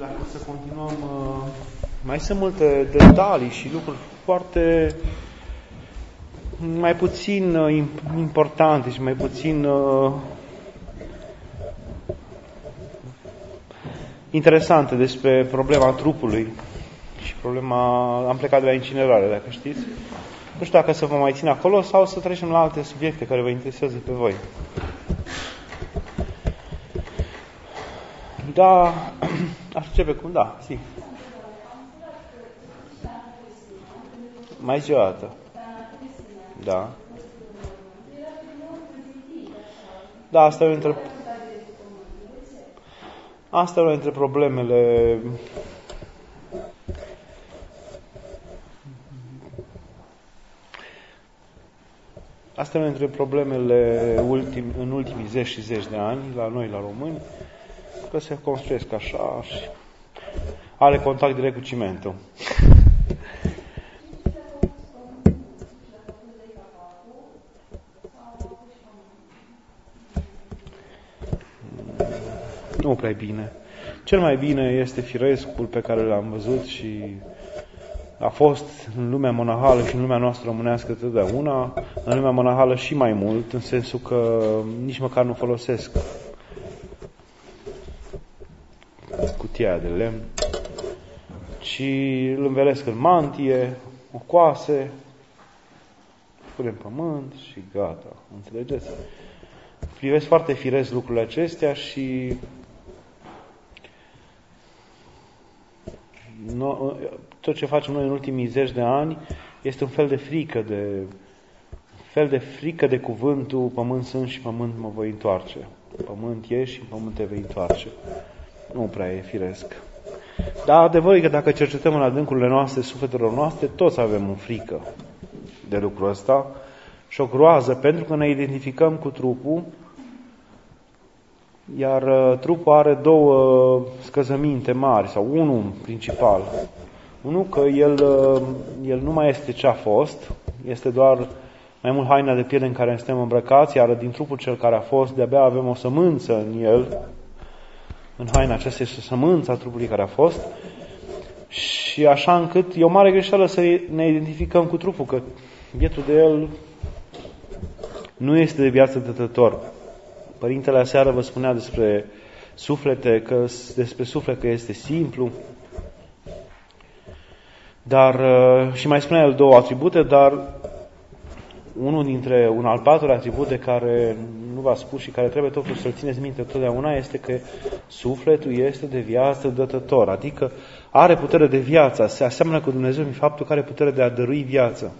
dacă o să continuăm, mai sunt multe detalii și lucruri foarte mai puțin importante și mai puțin interesante despre problema trupului și problema... Am plecat de la incinerare, dacă știți. Nu știu dacă să vă mai țin acolo sau să trecem la alte subiecte care vă interesează pe voi. Da, aș începe cum? Da, si. Mai zi o dată. Da. Da, asta e una dintre problemele în ultimii 10 și 10 de ani la noi, la români, că se construiesc așa și are contact direct cu cimentul. Nu prea bine. Cel mai bine este firescul pe care l-am văzut și a fost în lumea monahală și în lumea noastră românească totdeauna, în lumea monahală și mai mult, în sensul că nici măcar nu folosesc cutia de lemn, ci îl învelesc în mantie, o coase, punem pământ și gata. Înțelegeți? Privesc foarte firesc lucrurile acestea și tot ce facem noi în ultimii 10 de ani este un fel de frică de cuvântul pământ sunt și pământ mă voi întoarce. Pământ ești și pământ te vei întoarce. Nu prea e firesc. Dar adevărul e că dacă cercetăm în adâncurile noastre, sufletelor noastre, toți avem o frică de lucrul ăsta și o groază, pentru că ne identificăm cu trupul, iar trupul are două scăzăminte mari, sau unul principal. Unul că el nu mai este ce a fost, este doar mai mult haina de piele în care suntem îmbrăcați, iar din trupul cel care a fost, de-abia avem o sămânță în el. În haina aceasta este sămânța trupului care a fost. Și așa încât e o mare greșeală să ne identificăm cu trupul, că bietul de el nu este de viață dătător. Părintele aseară vă spunea despre suflet că este simplu, dar și mai spunea el două atribute, dar un al patrulea atribut de care nu v-a spus și care trebuie totuși să-l țineți minte totdeauna este că sufletul este de viață dătător, adică are putere de viață, se aseamănă cu Dumnezeu în faptul că are putere de a dărui viață.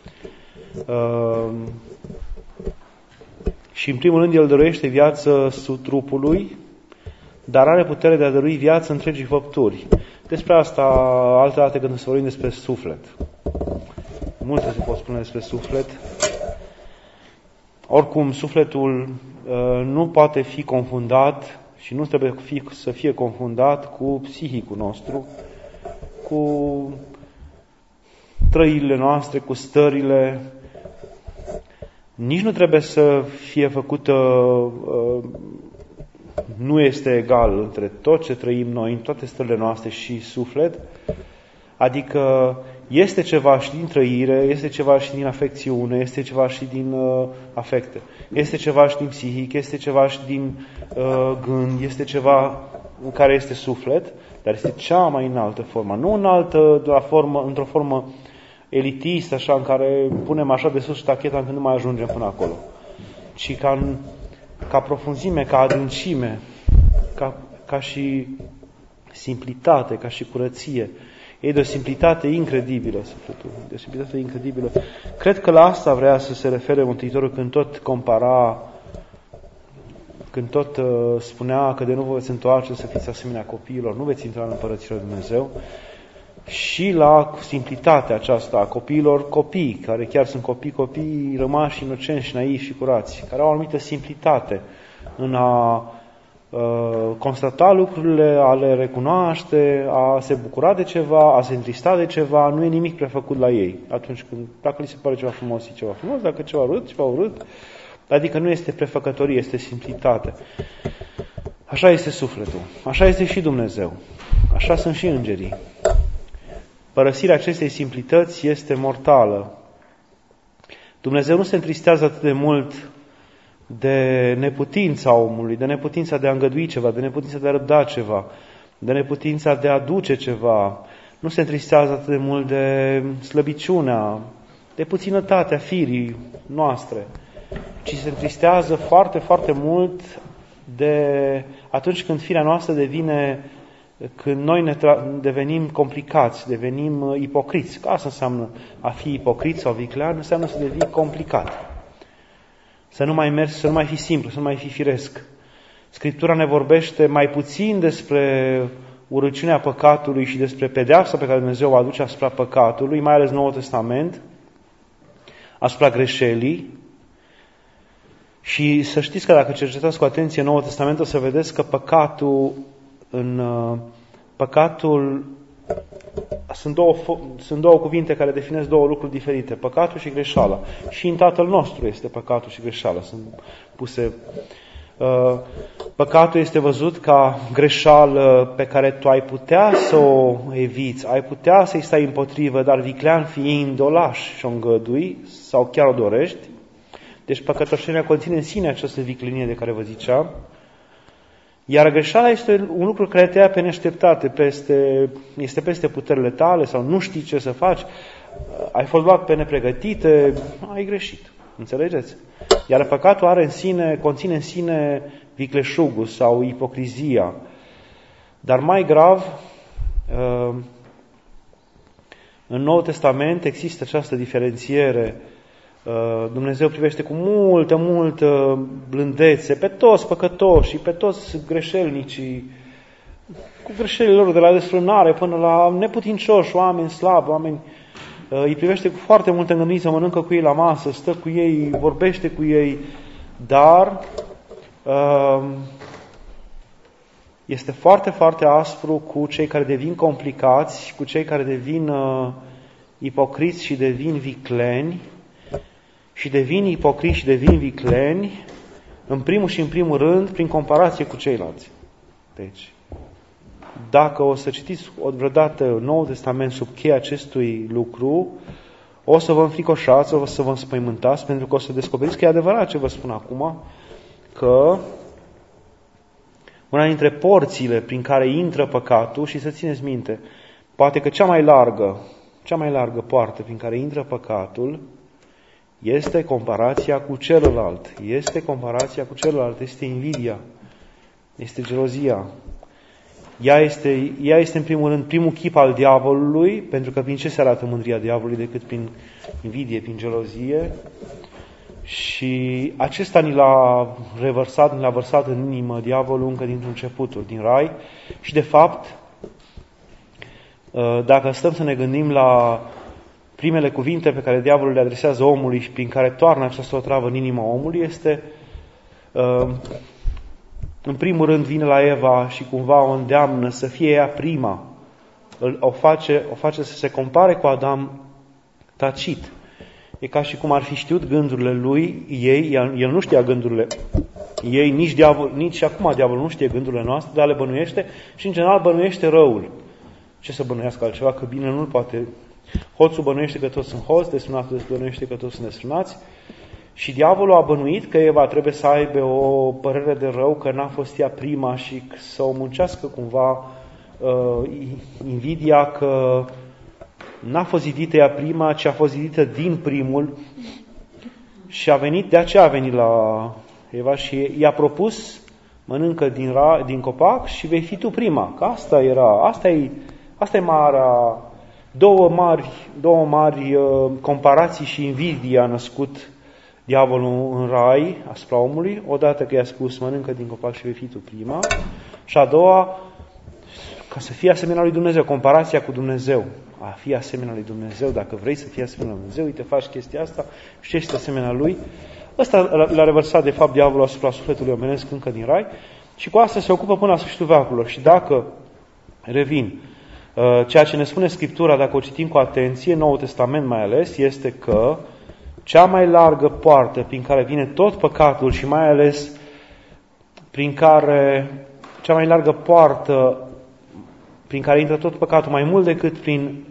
Și în primul rând el dăruiește viață trupului, dar are putere de a dărui viață întregii făpturi. Despre asta altă dată când să vorbim despre suflet. Multe se pot spune despre suflet. Oricum, sufletul nu poate fi confundat și nu trebuie să fie confundat cu psihicul nostru, cu trăirile noastre, cu stările. Nici nu trebuie să fie făcută, nu este egal între tot ce trăim noi, în toate stările noastre și suflet, adică este ceva și din trăire, este ceva și din afecțiune, este ceva și din afecte, este ceva și din psihic, este ceva și din gând, este ceva în care este suflet, dar este cea mai înaltă formă, nu înaltă într-o formă elitistă, așa, în care punem așa de sus ștacheta încât nu mai ajungem până acolo, ci ca profunzime, ca adâncime, ca și simplitate, ca și curăție. E de o simplitate incredibilă, sufletul, de o simplitate incredibilă. Cred că la asta vrea să se refere Mântuitorul când tot spunea că de nu vă veți întoarce să fiți asemenea copiilor, nu veți intra în Împărăția lui Dumnezeu, și la simplitatea aceasta a copiilor, copii, care chiar sunt copii rămași inocenți și naivi și curați, care au o anumită simplitate în a constata lucrurile, a le recunoaște, a se bucura de ceva, a se întrista de ceva, nu e nimic prefăcut la ei. Atunci când, dacă li se pare ceva frumos, e ceva frumos, dacă ceva urât, ceva urât, adică nu este prefăcătorie, este simplitate. Așa este sufletul, așa este și Dumnezeu, așa sunt și îngerii. Părăsirea acestei simplități este mortală. Dumnezeu nu se întristează atât de mult de neputința omului, de neputința de a îngădui ceva, de neputința de a răbda ceva, de neputința de a aduce ceva. Nu se întristează atât de mult de slăbiciunea, de puținătatea firii noastre, ci se întristează foarte, foarte mult de atunci când firea noastră când noi ne devenim complicați, devenim ipocriți. Că asta înseamnă a fi ipocrit sau viclean, înseamnă să devii complicat. Să nu mai mergi, să nu mai fi simplu, să nu mai fi firesc. Scriptura ne vorbește mai puțin despre urăciunea păcatului și despre pedeapsa pe care Dumnezeu o aduce asupra păcatului, mai ales Noul Testament, asupra greșelii. Și să știți că dacă cercetați cu atenție Noul Testament, o să vedeți că păcatul sunt două cuvinte care definesc două lucruri diferite, păcatul și greșeala. Și în Tatăl nostru este păcatul și greșeala. Sunt puse. Păcatul este văzut ca greșeală pe care tu ai putea să o eviți, ai putea să-i stai împotrivă, dar viclean fiind o lași și o îngădui sau chiar o dorești. Deci păcătoșenia conține în sine această viclenie de care vă ziceam. Iar greșeala este un lucru care te ia pe neașteptate, este peste puterile tale sau nu știi ce să faci, ai fost luat pe nepregătite, ai greșit. Înțelegeți? Iar păcatul conține în sine vicleșugul sau ipocrizia. Dar mai grav, în Noul Testament există această diferențiere. Dumnezeu privește cu multă blândețe pe toți păcătoși și pe toți greșelnicii, cu greșelile lor de la desfrânare până la neputincioși, oameni slabi, oameni. Îi privește cu foarte multă îngăduință, mănâncă cu ei la masă, stă cu ei, vorbește cu ei, dar este foarte, foarte aspru cu cei care devin complicați, cu cei care devin ipocriți și devin vicleni, și devin ipocriți și devin vicleni, în primul rând, prin comparație cu ceilalți. Deci, dacă o să citiți vreodată Noul Testament sub cheia acestui lucru, o să vă înfricoșați, o să vă înspăimântați, pentru că o să descoperiți că e adevărat ce vă spun acum, că una dintre porțile prin care intră păcatul, și să țineți minte, poate că cea mai largă poartă prin care intră păcatul este comparația cu celălalt. Este invidia, este gelozia. Ea este în primul rând primul chip al diavolului, pentru că prin ce se arată mândria diavolului decât prin invidie, prin gelozie. Și acesta ni l-a vărsat în inimă diavolul încă dintr-un începutul, din rai. Și de fapt, dacă stăm să ne gândim la primele cuvinte pe care diavolul le adresează omului și prin care toarnă această otravă în inima omului, este, în primul rând, vine la Eva și cumva o îndeamnă să fie ea prima. O face să se compare cu Adam tacit. E ca și cum ar fi știut gândurile lui, el nu știa gândurile ei, nici acum diavolul nu știe gândurile noastre, dar le bănuiește și în general bănuiește răul. Ce să bănuiască altceva? Că bine nu-l poate. Hoțul bănuiește că toți sunt hoți, desfrânatul bănuiește că toți sunt desfrânați. Și diavolul a bănuit că Eva trebuie să aibă o părere de rău, că n-a fost ea prima și să o muncească cumva invidia că n-a fost zidită ea prima, ci a fost zidită din primul. Și de aceea a venit la Eva și i-a propus, mănâncă din copac și vei fi tu prima. Că asta e marea. Două mari comparații și invidie a născut diavolul în rai asupra omului. Odată că i-a spus, mănâncă din copac și vei fi tu prima. Și a doua, ca să fii asemenea lui Dumnezeu, comparația cu Dumnezeu. A fi asemenea lui Dumnezeu, dacă vrei să fii asemenea lui Dumnezeu, uite, faci chestia asta și ești asemenea lui. Ăsta l-a revărsat, de fapt, diavolul asupra sufletului omenesc încă din rai și cu asta se ocupă până la sfârșitul veacurilor. Și dacă, revin, ceea ce ne spune Scriptura, dacă o citim cu atenție, Noul Testament mai ales, este că cea mai largă poartă prin care vine tot păcatul și mai ales prin care cea mai largă poartă prin care intră tot păcatul, mai mult decât prin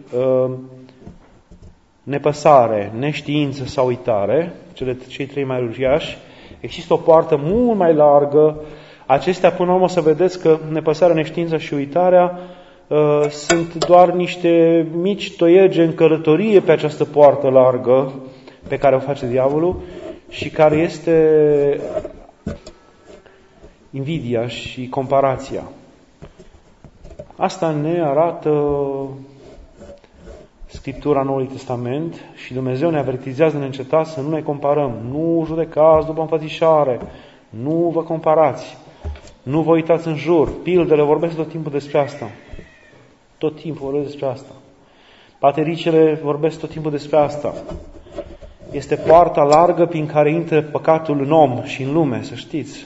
nepăsare, neștiință sau uitare, cei trei mai uriași, există o poartă mult mai largă. Acestea, până la urmă, să vedeți că nepăsarea, neștiința și uitarea sunt doar niște mici toiege în călătorie pe această poartă largă pe care o face diavolul și care este invidia și comparația. Asta ne arată Scriptura Noului Testament și Dumnezeu ne avertizează neîncetat să nu ne comparăm. Nu judecați după înfățișare, nu vă comparați, nu vă uitați în jur. Pildele vorbesc tot timpul despre asta. Tot timpul vorbesc despre asta. Patericele vorbesc tot timpul despre asta. Este poarta largă prin care intră păcatul în om și în lume, să știți.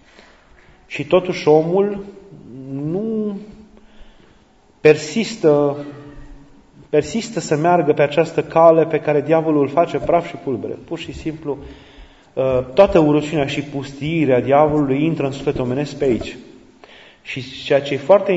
Și totuși omul nu persistă să meargă pe această cale pe care diavolul îl face praf și pulbere. Pur și simplu, toată urăciunea și pustiirea diavolului intră în sufletul omenesc pe aici. Și ceea ce e foarte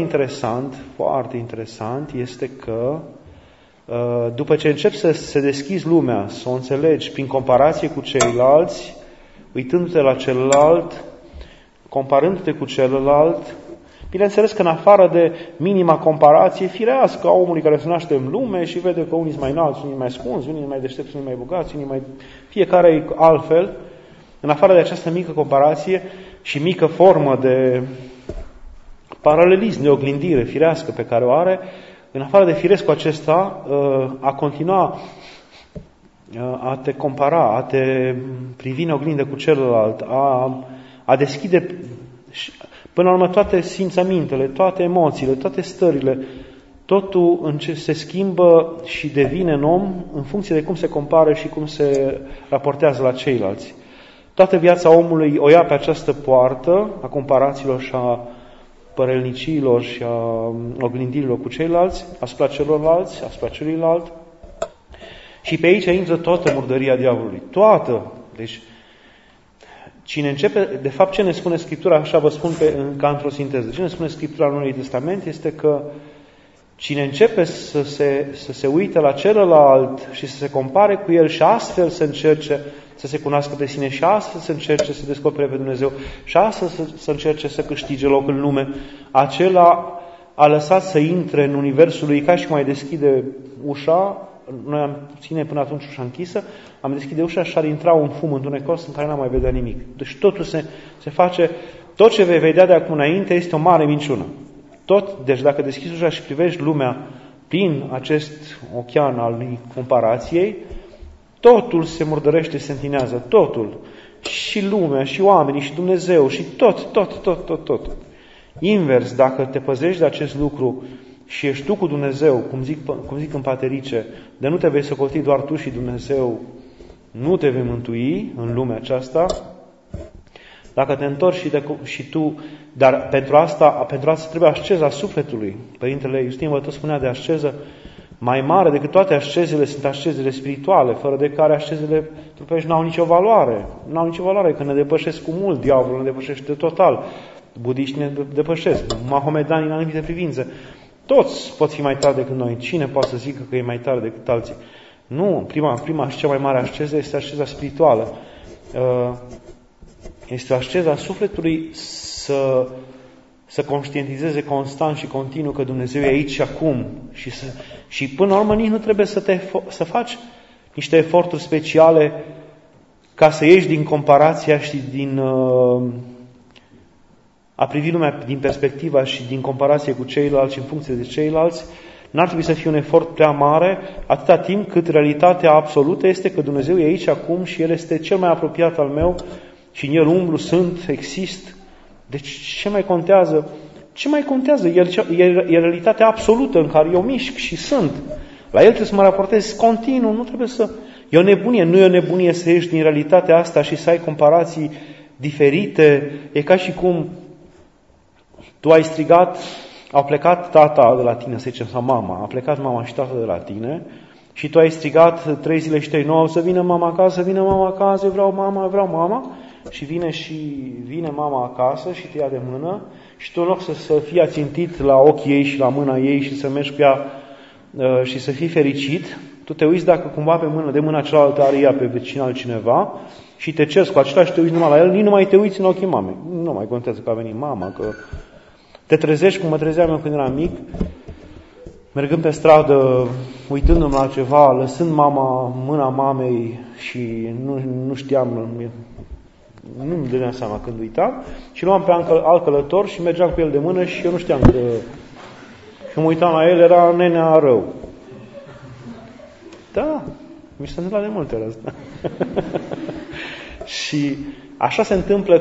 interesant, este că după ce începi să deschizi lumea, să o înțelegi prin comparație cu ceilalți, uitându-te la celălalt, comparându-te cu celălalt, bineînțeles că în afară de minima comparație firească a omului care se naște în lume și vede că unii sunt mai înalți, unii mai ascunzi, unii mai deștepți, unii mai bogați, fiecare e altfel, în afară de această mică comparație și mică formă de paralelism, de oglindire firească pe care o are, în afară de firescul acesta, a continua a te compara, a te privi în oglindă cu celălalt, a deschide până la urmă toate simțămintele, toate emoțiile, toate stările, totul se schimbă și devine în om în funcție de cum se compară și cum se raportează la ceilalți. Toată viața omului o ia pe această poartă a comparațiilor și a părelniciilor și a oglindirilor cu ceilalți, asupra celorlalți, asupra celuilalt. Și pe aici intră toată murdăria diavolului. Toată. Deci, cine începe, de fapt ce ne spune Scriptura, așa vă spun ca într-o sinteză, ce ne spune Scriptura în Noul Testament este că cine începe să se uite la celălalt și să se compare cu el și astfel să încerce să se cunoască pe sine și astfel să încerce să descopere pe Dumnezeu și astfel să încerce să câștige loc în lume, acela a lăsat să intre în universul lui ca și mai deschide ușa. Noi am ține până atunci ușa închisă, am deschide ușa și ar intra un fum întunecos în care n-am mai vedea nimic. Deci totul se face, tot ce vei vedea de acum înainte este o mare minciună. Deci dacă deschizi ușa și privești lumea prin acest ocean al comparației, totul se murdărește, se întinează, totul. Și lumea, și oamenii, și Dumnezeu, și tot. Invers, dacă te păzești de acest lucru și ești tu cu Dumnezeu, cum zic în paterice, de nu te vei socoti doar tu și Dumnezeu, nu te vei mântui în lumea aceasta. Dacă te întorci și tu, dar pentru asta trebuie asceza sufletului. Părintele Iustin vă tot spunea de asceză mai mare decât toate ascezele, sunt ascezele spirituale, fără de care ascezele trupești n-au nicio valoare. N-au nicio valoare, că ne depășesc cu mult, diavolul ne depășește total. Budiștii ne depășesc, mahomedanii în anumite privințe. Toți pot fi mai tari decât noi. Cine poate să zică că e mai tare decât alții? Nu, prima și cea mai mare asceză este asceza spirituală. Este asceza sufletului să conștientizeze constant și continuu că Dumnezeu e aici și acum. Și până la urmă nici nu trebuie să faci niște eforturi speciale ca să ieși din comparația și din a privi lumea din perspectiva și din comparație cu ceilalți și în funcție de ceilalți. N-ar trebui să fie un efort prea mare, atâta timp cât realitatea absolută este că Dumnezeu e aici acum și El este cel mai apropiat al meu și în El umblu, sunt, exist. Deci ce mai contează? Ce mai contează? E realitatea absolută în care eu mișc și sunt. La El trebuie să mă raportez continuu, nu trebuie să... E o nebunie, nu e o nebunie să ieși din realitatea asta și să ai comparații diferite. E ca și cum tu ai strigat, au plecat tata de la tine, să zicem, sau mama, a plecat mama și tata de la tine și tu ai strigat 3 zile și 3 nopți, să vină mama acasă, eu vreau mama, și vine mama acasă și te ia de mână și tu în loc să fii ațintit la ochii ei și la mâna ei și să mergi pe ea și să fii fericit, tu te uiți dacă cumva de mâna cealaltă are ea pe vecin altcineva și te ceri cu acela și te uiți numai la el, nici nu mai te uiți în ochii mamei. Nu mai contează că a venit mama, că te trezești cum mă trezeam eu când eram mic, mergând pe stradă, uitându-mi la ceva, lăsând mâna mamei și nu știam, nu-mi dădeam seama când uitam, și luam pe alt călător și mergeam cu el de mână și eu nu știam că... Și mă uitam la el, era nenea rău. Da, mi s-a întâmplat de multe ori asta. Și așa se întâmplă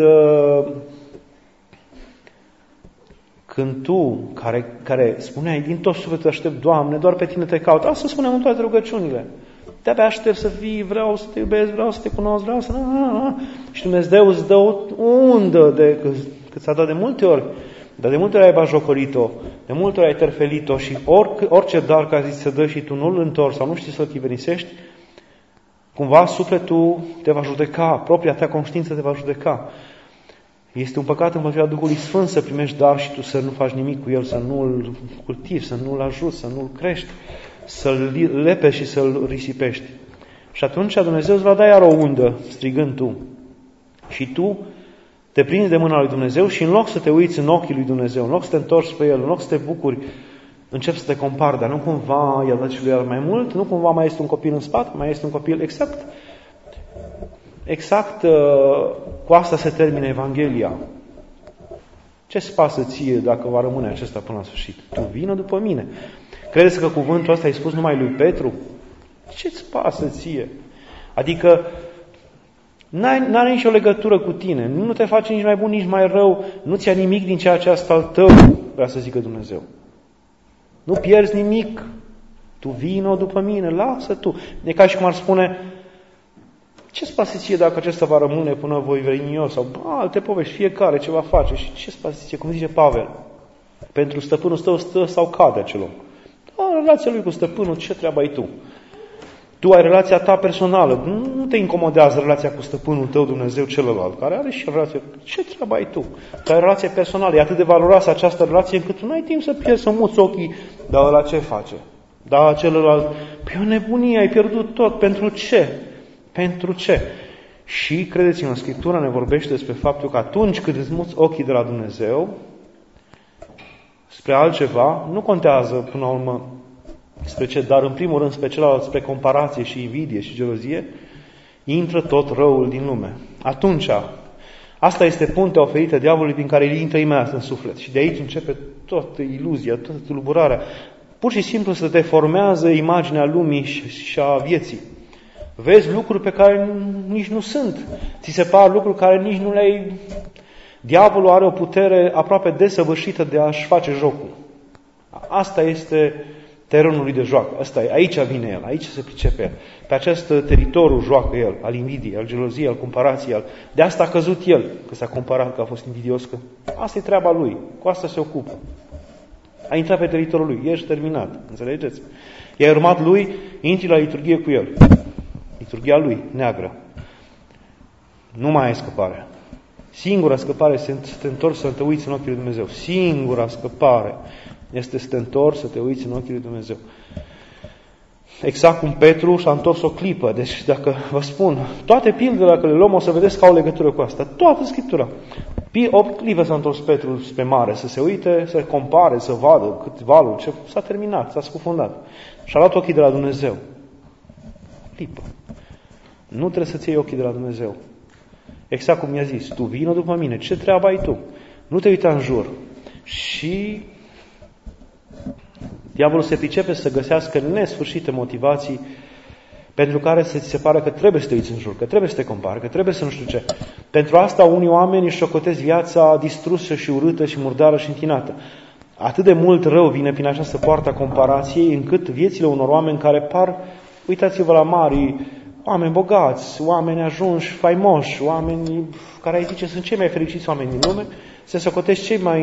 când tu, care spuneai din tot sufletul aștept, Doamne, doar pe Tine te caut. Asta spunem în toate rugăciunile. De-abia aștept să vii, vreau să te iubesc, vreau să te cunosc, vreau să... Și Dumnezeu îți dă o undă cât ți-a dat de multe ori. Dar de multe ori ai bajocorit-o, de multe ori ai terfelit-o și orice dar care ți se dă și tu nu-l întorci sau nu știi să-l chiverisești, cumva sufletul te va judeca, propria ta conștiință te va judeca. Este un păcat împotriva Duhului Sfânt să primești dar și tu să nu faci nimic cu el, să nu-l cultivi, să nu-l ajuți, să nu-l crești, să-l lepești și să-l risipești. Și atunci Dumnezeu îți va da iar o undă, strigând tu. Și tu te prinzi de mâna lui Dumnezeu și în loc să te uiți în ochii lui Dumnezeu, în loc să te întorci pe el, în loc să te bucuri, începi să te compari, dar nu cumva i-a dat celui mai mult, nu cumva mai este un copil în spate, mai este un copil exact cu asta se termină Evanghelia. Ce-ți pasă ție dacă va rămâne acesta până la sfârșit? Tu vină după mine. Credeți că cuvântul ăsta ai spus numai lui Petru? Ce-ți pasă ție? Adică n-are nicio legătură cu tine. Nu te face nici mai bun, nici mai rău. Nu ți-a nimic din ceea ce asta al tău, vrea să zică Dumnezeu. Nu pierzi nimic. Tu vino după mine, lasă tu. E ca și cum ar spune, ce-ți pasă ție dacă acesta va rămâne până voi veni eu? Sau alte povești, fiecare ce va face. Și ce-ți pasă ție? Cum zice Pavel, pentru stăpânul tău stă sau cade acel om. Relația lui cu stăpânul, ce treabă ai tu? Tu ai relația ta personală. Nu te incomodează relația cu stăpânul tău, Dumnezeu celălalt, care are și relație. Ce treabă ai tu? Tu ai relație personală. E atât de valoroasă această relație încât tu nu ai timp să pierzi, să muți ochii. Dar ăla ce face? Dar celălalt, pe o nebunie, ai pierdut tot. Pentru ce? Pentru ce? Și, credeți-mă, Scriptura ne vorbește despre faptul că atunci când îți muți ochii de la Dumnezeu spre altceva, nu contează până la urmă spre ce, dar în primul rând spre celălalt, spre comparație și invidie și gelozie, intră tot răul din lume. Atunci, asta este puntea oferită diavolului prin care îl intră imediat în suflet. Și de aici începe toată iluzia, toată tulburarea. Pur și simplu să te formează imaginea lumii și a vieții. Vezi lucruri pe care nici nu sunt. Ți se par lucruri care nici nu le-ai... Diavolul are o putere aproape desăvârșită de a-și face jocul. Asta este terenul lui de joacă. Asta e, aici vine el, aici se pricepe el. Pe acest teritoriu joacă el, al invidiei, al geloziei, al comparației. De asta a căzut el, că s-a comparat, că a fost invidios. Că asta e treaba lui, cu asta se ocupă. A intrat pe teritoriul lui, ești terminat, înțelegeți? I-ai urmat lui, intri la liturghie cu el. Liturghia lui, neagră. Nu mai ai scăpare. Singura scăpare este să te întorci să te uiți în ochii lui Dumnezeu. Singura scăpare este să te întorci să te uiți în ochii lui Dumnezeu. Exact cum Petru și-a întors o clipă. Deci dacă vă spun, toate pildele dacă le luăm o să vedeți că au legătură cu asta. Toată Scriptura. 8 clipe s-a întors Petru spre mare, să se uite, să compare, să vadă cât valul, ce s-a terminat, s-a scufundat. Și-a luat ochii de la Dumnezeu. Clipă. Nu trebuie să-ți iei ochii de la Dumnezeu. Exact cum i-a zis, tu vină după mine, ce treabă ai tu? Nu te uita în jur. Și diavolul se pricepe să găsească nesfârșite motivații pentru care să ți se pare că trebuie să te uiți în jur, că trebuie să te compari, că trebuie să nu știu ce. Pentru asta unii oameni își șocotesc viața distrusă și urâtă și murdară și întinată. Atât de mult rău vine prin această poartă a comparației, încât viețile unor oameni care par, uitați-vă la mari, oameni bogați, oameni ajunși, faimoși, oameni care ai zice sunt cei mai fericiți oameni din lume, se socotesc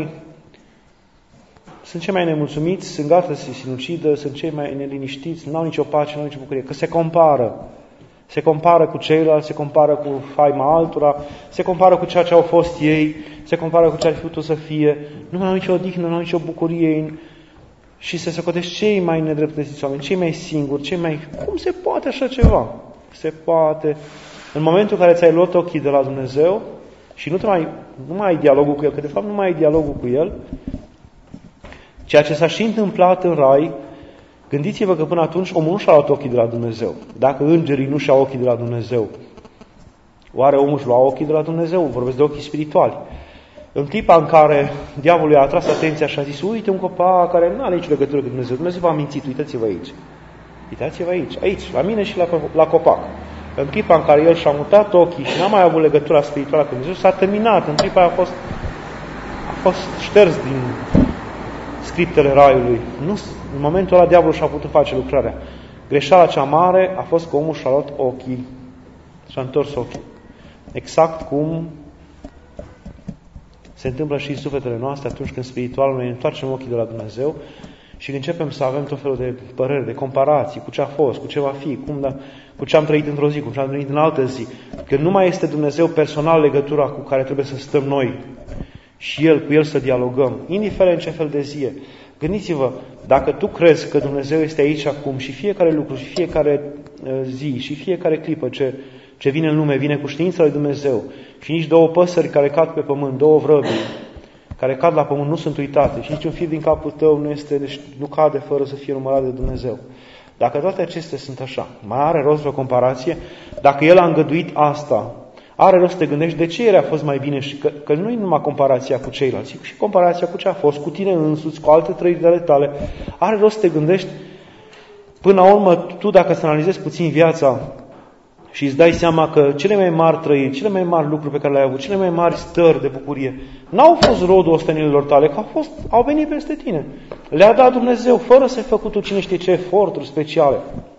sunt cei mai nemulțumiți, sunt gata să se sinucidă, sunt cei mai neliniștiți, n-au nicio pace, n-au nicio bucurie, că se compară. Se compară cu ceilalți, se compară cu faima altora, se compară cu ceea ce au fost ei, se compară cu ce ar fi putut să fie. Nu mai au nicio odihnă, nu au nicio bucurie și se socotesc cei mai nedreptățiți oameni, cei mai singuri, cei mai... Cum se poate așa ceva? Se poate. În momentul în care ți-ai luat ochii de la Dumnezeu și nu mai ai dialogul cu El, că de fapt nu mai ai dialogul cu El, ceea ce s-a și întâmplat în Rai, gândiți-vă că până atunci omul nu și-a luat ochii de la Dumnezeu. Dacă îngerii nu și-au ochii de la Dumnezeu, oare omul și-a luat ochii de la Dumnezeu? Vorbesc de ochii spirituali. În clipa în care diavolul i-a atras atenția și a zis, uite un copac care nu are nicio legătură cu Dumnezeu, Dumnezeu v-a mințit, uitați-vă aici. Uitați-vă aici, la mine și la copac. În clipa în care el și-a mutat ochii și n-a mai avut legătura spirituală cu Dumnezeu, s-a terminat. În clipa aia a fost șters din scriptele Raiului. În momentul ăla diavolul și-a putut face lucrarea. Greșeala cea mare a fost că omul și-a luat ochii. Și-a întors ochii. Exact cum se întâmplă și în sufletele noastre atunci când spiritual noi întoarcem ochii de la Dumnezeu și începem să avem tot felul de păreri, de comparații cu ce a fost, cu ce va fi, cu ce am trăit într-o zi, cu ce am trăit în altă zi. Că nu mai este Dumnezeu personal legătura cu care trebuie să stăm noi și cu El să dialogăm, indiferent ce fel de zi e. Gândiți-vă, dacă tu crezi că Dumnezeu este aici acum și fiecare lucru, și fiecare zi, și fiecare clipă ce vine în lume, vine cu știința lui Dumnezeu și nici două păsări care cad pe pământ, două vrăbi care cad la pământ nu sunt uitate și niciun fir din capul tău nu cade fără să fie numărat de Dumnezeu. Dacă toate acestea sunt așa, mai are rost o comparație? Dacă El a îngăduit asta, are rost să te gândești de ce El a fost mai bine și că nu e numai comparația cu ceilalți, ci și comparația cu ce a fost, cu tine însuți, cu alte trăiri ale tale. Are rost să te gândești, până la urmă, tu dacă să analizezi puțin viața și îți dai seama că cele mai mari trăiri, cele mai mari lucruri pe care le-ai avut, cele mai mari stări de bucurie, n-au fost rodul ostenilor tale, că au venit peste tine. Le-a dat Dumnezeu, fără să-i făcut tu cine știe ce eforturi speciale.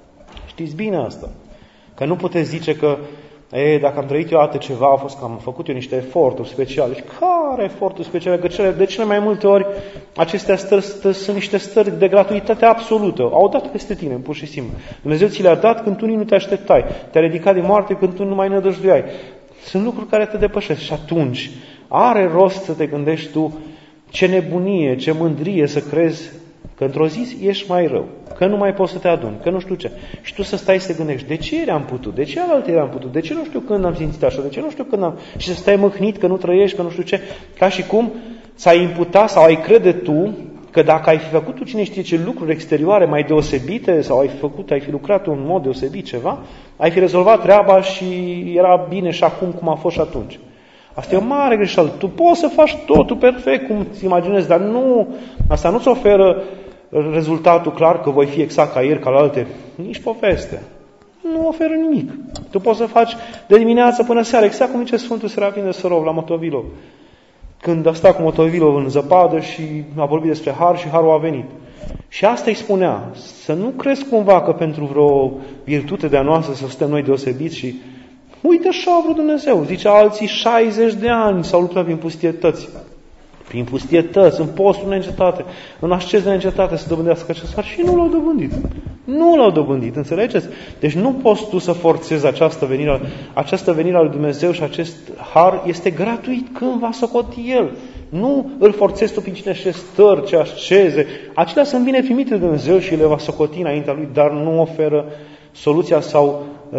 Știți bine asta. Că nu puteți zice că dacă am trăit eu atât ceva, a fost că am făcut eu niște eforturi speciale. Și care eforturi speciale? Că de cele mai multe ori acestea sunt niște stări de gratuitate absolută. Au dat peste tine, pur și simplu. Dumnezeu ți le-a dat când tu nu te așteptai. Te-a ridicat din moarte când tu nu mai nădăjduiai. Sunt lucruri care te depășesc. Și atunci are rost să te gândești tu ce nebunie, ce mândrie să crezi că într-o zi ești mai rău, că nu mai poți să te aduni, că nu știu ce. Și tu să stai să te gândești, de ce ieri am putut, de ce alaltă ieri am putut, de ce nu știu când am simțit așa, de ce nu știu când am... Și să stai mâhnit că nu trăiești, că nu știu ce. Ca și cum ți-ai imputa sau ai crede tu că dacă ai fi făcut tu cine știe ce lucruri exterioare mai deosebite sau ai fi lucrat în mod deosebit ceva, ai fi rezolvat treaba și era bine și acum cum a fost și atunci. Asta e o mare greșeală. Tu poți să faci totul perfect cum îți imaginezi, dar nu, asta nu-ți oferă rezultatul clar că voi fi exact ca ieri, ca la alte. Nici poveste. Nu oferă nimic. Tu poți să faci de dimineață până seara, exact cum zice Sfântul Serafin de Sărov la Motovilov. Când a stat cu Motovilov în zăpadă și a vorbit despre har și harul a venit. Și asta îi spunea, să nu crezi cumva că pentru vreo virtute de-a noastră să suntem noi deosebiți și uite așa a vrut Dumnezeu. Zice, alții 60 de ani s-au luptat prin pustietăți. Prin pustietăți, în posturi neîncetate, în asceze neîncetate să dobândească acest har și nu l-au dobândit. Nu l-au dobândit, înțelegeți? Deci nu poți tu să forțezi această venire a lui Dumnezeu și acest har este gratuit când va socoti El. Nu îl forțezi tu prin cine stări, ce asceze. Acelea sunt bine primite de Dumnezeu și le va socoti înaintea Lui, dar nu oferă soluția sau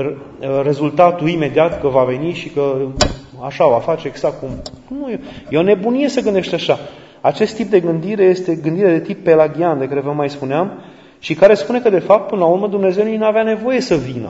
rezultatul imediat că va veni și că așa va face exact cum... Nu, e o nebunie să gândești așa. Acest tip de gândire este gândire de tip pelagian, de care vă mai spuneam, și care spune că de fapt până la urmă Dumnezeu nu avea nevoie să vină.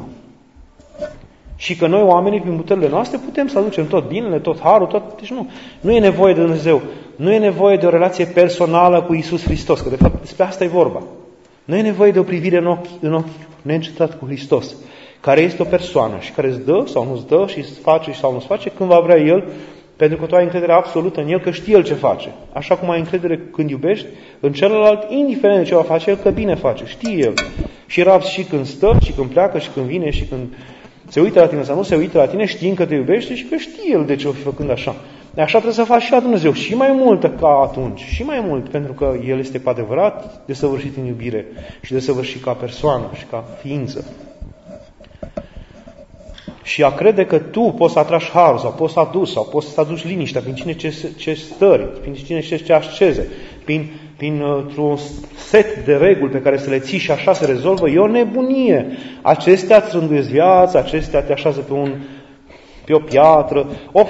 Și că noi oamenii prin puterile noastre putem să aducem tot binele, tot harul, tot... Deci nu e nevoie de Dumnezeu. Nu e nevoie de o relație personală cu Iisus Hristos, că de fapt despre asta e vorba. Nu e nevoie de o privire în ochi neîncetat cu Hristos, care este o persoană și care îți dă sau nu-ți dă și îți face sau nu-ți face când va vrea El, pentru că tu ai încredere absolută în El, că știe El ce face. Așa cum ai încredere când iubești în celălalt, indiferent de ce va face El, că bine face, știe El. Și rabzi și când stă, și când pleacă, și când vine, și când se uită la tine sau nu se uită la tine, știind că te iubește și că știe El de ce o fi făcând așa. Așa trebuie să faci și la Dumnezeu, și mai mult ca atunci, și mai mult, pentru că El este cu adevărat desăvârșit în iubire și desăvârșit ca persoană și ca ființă. și a crede că tu poți să atragi harul, sau poți să aduci, sau poți să aduci liniștea prin cine ce stări, prin cine ce așeze, prin un set de reguli pe care să le ții și așa se rezolvă, e o nebunie. Acestea îți rânduiesc viața, acestea te așează pe o piatră,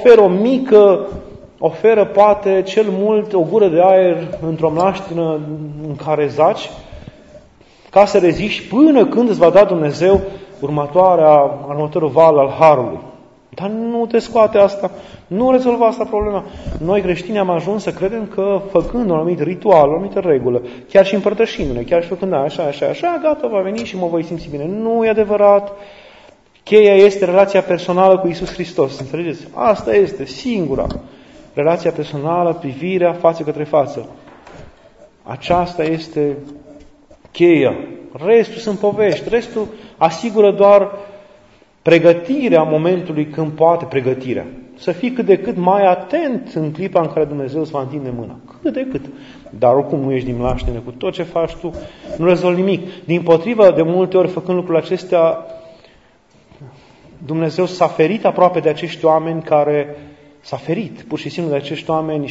oferă poate cel mult o gură de aer într-o mlaștină în care zaci, ca să reziști până când îți va da Dumnezeu următorul val al harului. Dar nu te scoate asta, nu rezolva asta problema. Noi creștini am ajuns să credem că făcând un anumit ritual, o anumită regulă, chiar și împărtășindu-ne, chiar și făcând așa, gata, va veni și mă voi simți bine. Nu e adevărat. Cheia este relația personală cu Iisus Hristos. Înțelegeți? Asta este singura. Relația personală, privirea față către față. Aceasta este cheia. Restul sunt povești. Restul asigură doar pregătirea momentului când poate pregătirea. Să fii cât de cât mai atent în clipa în care Dumnezeu îți va întinde mâna. Cât de cât. Dar oricum nu ești din mlaștine cu tot ce faci tu. Nu rezolvi nimic. Dimpotrivă, de multe ori, făcând lucrurile acestea, Dumnezeu s-a ferit aproape de acești oameni care s-a ferit pur și simplu de acești oameni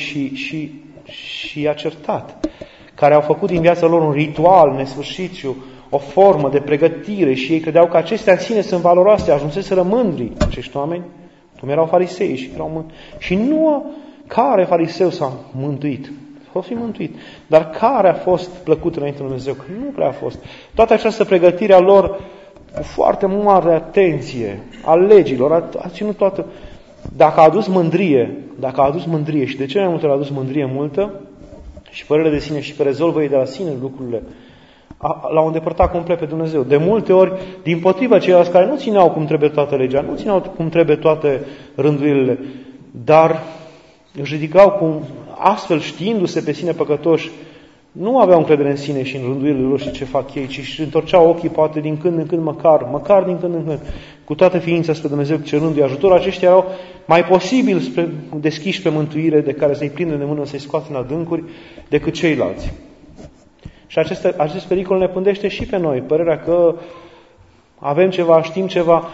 și i-a certat. Care au făcut din viața lor un ritual nesfârșit și o formă de pregătire și ei credeau că acestea în sine sunt valoroase, ajunseseră mândri acești oameni, cum erau farisei și erau mândri. Și nu care fariseu s-a mântuit, a fi mântuit, dar care a fost plăcut înainte lui Dumnezeu, că nu prea a fost. Toată această pregătire a lor cu foarte mare atenție a legilor, a ținut toată. Dacă a adus mândrie și de ce mai multe a adus mândrie multă și părere de sine și că rezolvă ei de la sine lucrurile, l-au îndepărtat complet pe Dumnezeu. De multe ori, dimpotrivă, ceilalți care nu țineau cum trebuie toată legea, nu țineau cum trebuie toate rânduielile, dar își ridicau cum, astfel știindu-se pe sine păcătoși, nu aveau încredere în sine și în rânduielile lor și ce fac ei, ci își întorceau ochii poate din când în când măcar din când în când, cu toată ființa spre Dumnezeu, cerându-i ajutor. Aceștia erau mai posibil deschiși pe mântuire, de care să-i prindă de mână, să-i scoată în adâncuri, decât ceilalți. Și acest pericol ne pândește și pe noi. Părerea că avem ceva, știm ceva.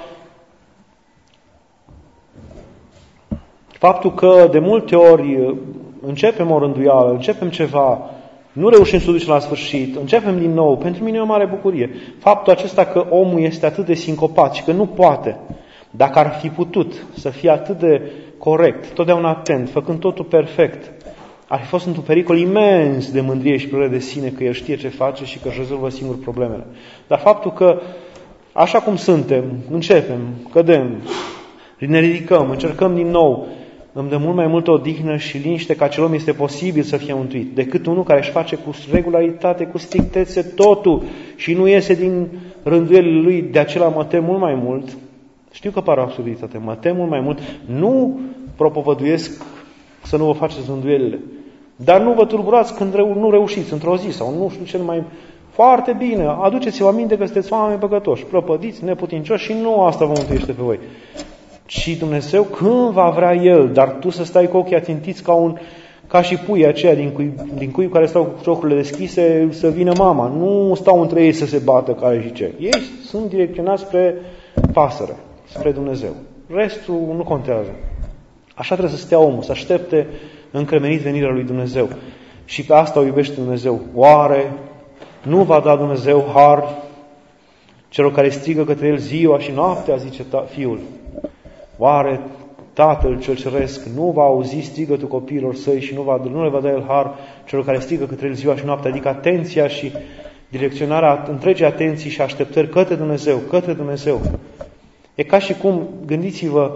Faptul că de multe ori începem o rânduială, începem ceva, nu reușim să o ducem la sfârșit, începem din nou, pentru mine e o mare bucurie. Faptul acesta că omul este atât de sincopat și că nu poate, dacă ar fi putut să fie atât de corect, totdeauna atent, făcând totul perfect, ar fi fost într-un pericol imens de mândrie și părere de sine că el știe ce face și că își rezolvă singur problemele. Dar faptul că, așa cum suntem, începem, cădem, ne ridicăm, încercăm din nou, îmi dă mult mai multă odihnă și liniște că acel om este posibil să fie mântuit, decât unul care își face cu regularitate, cu strictețe totul și nu iese din rânduielile lui. De acela mă tem mult mai mult. Știu că pare o absurditate, mă tem mult mai mult. Nu propovăduiesc să nu vă faceți rânduielile, dar nu vă tulburați când nu reușiți într-o zi sau nu știu cel mai... Foarte bine, aduceți-vă aminte că sunteți oameni păcătoși, prăpădiți, neputincioși și nu asta vă mântuiește pe voi. Și Dumnezeu când va vrea El, dar tu să stai cu ochii ațintiți ca și puii aceia din cui care stau cu ochurile deschise, să vină mama. Nu stau între ei să se bată care și ce. Ei sunt direcționați spre pasăre, spre Dumnezeu. Restul nu contează. Așa trebuie să stea omul, să aștepte încremenit venirea lui Dumnezeu. Și pe asta o iubește Dumnezeu. Oare nu va da Dumnezeu har celor care strigă către El ziua și noaptea, zice Fiul? Oare Tatăl cel Ceresc nu va auzi strigătul copiilor săi și nu le va da El har celor care strigă către El ziua și noaptea? Adică atenția și direcționarea întregii atenții și așteptări către Dumnezeu, către Dumnezeu. E ca și cum, gândiți-vă,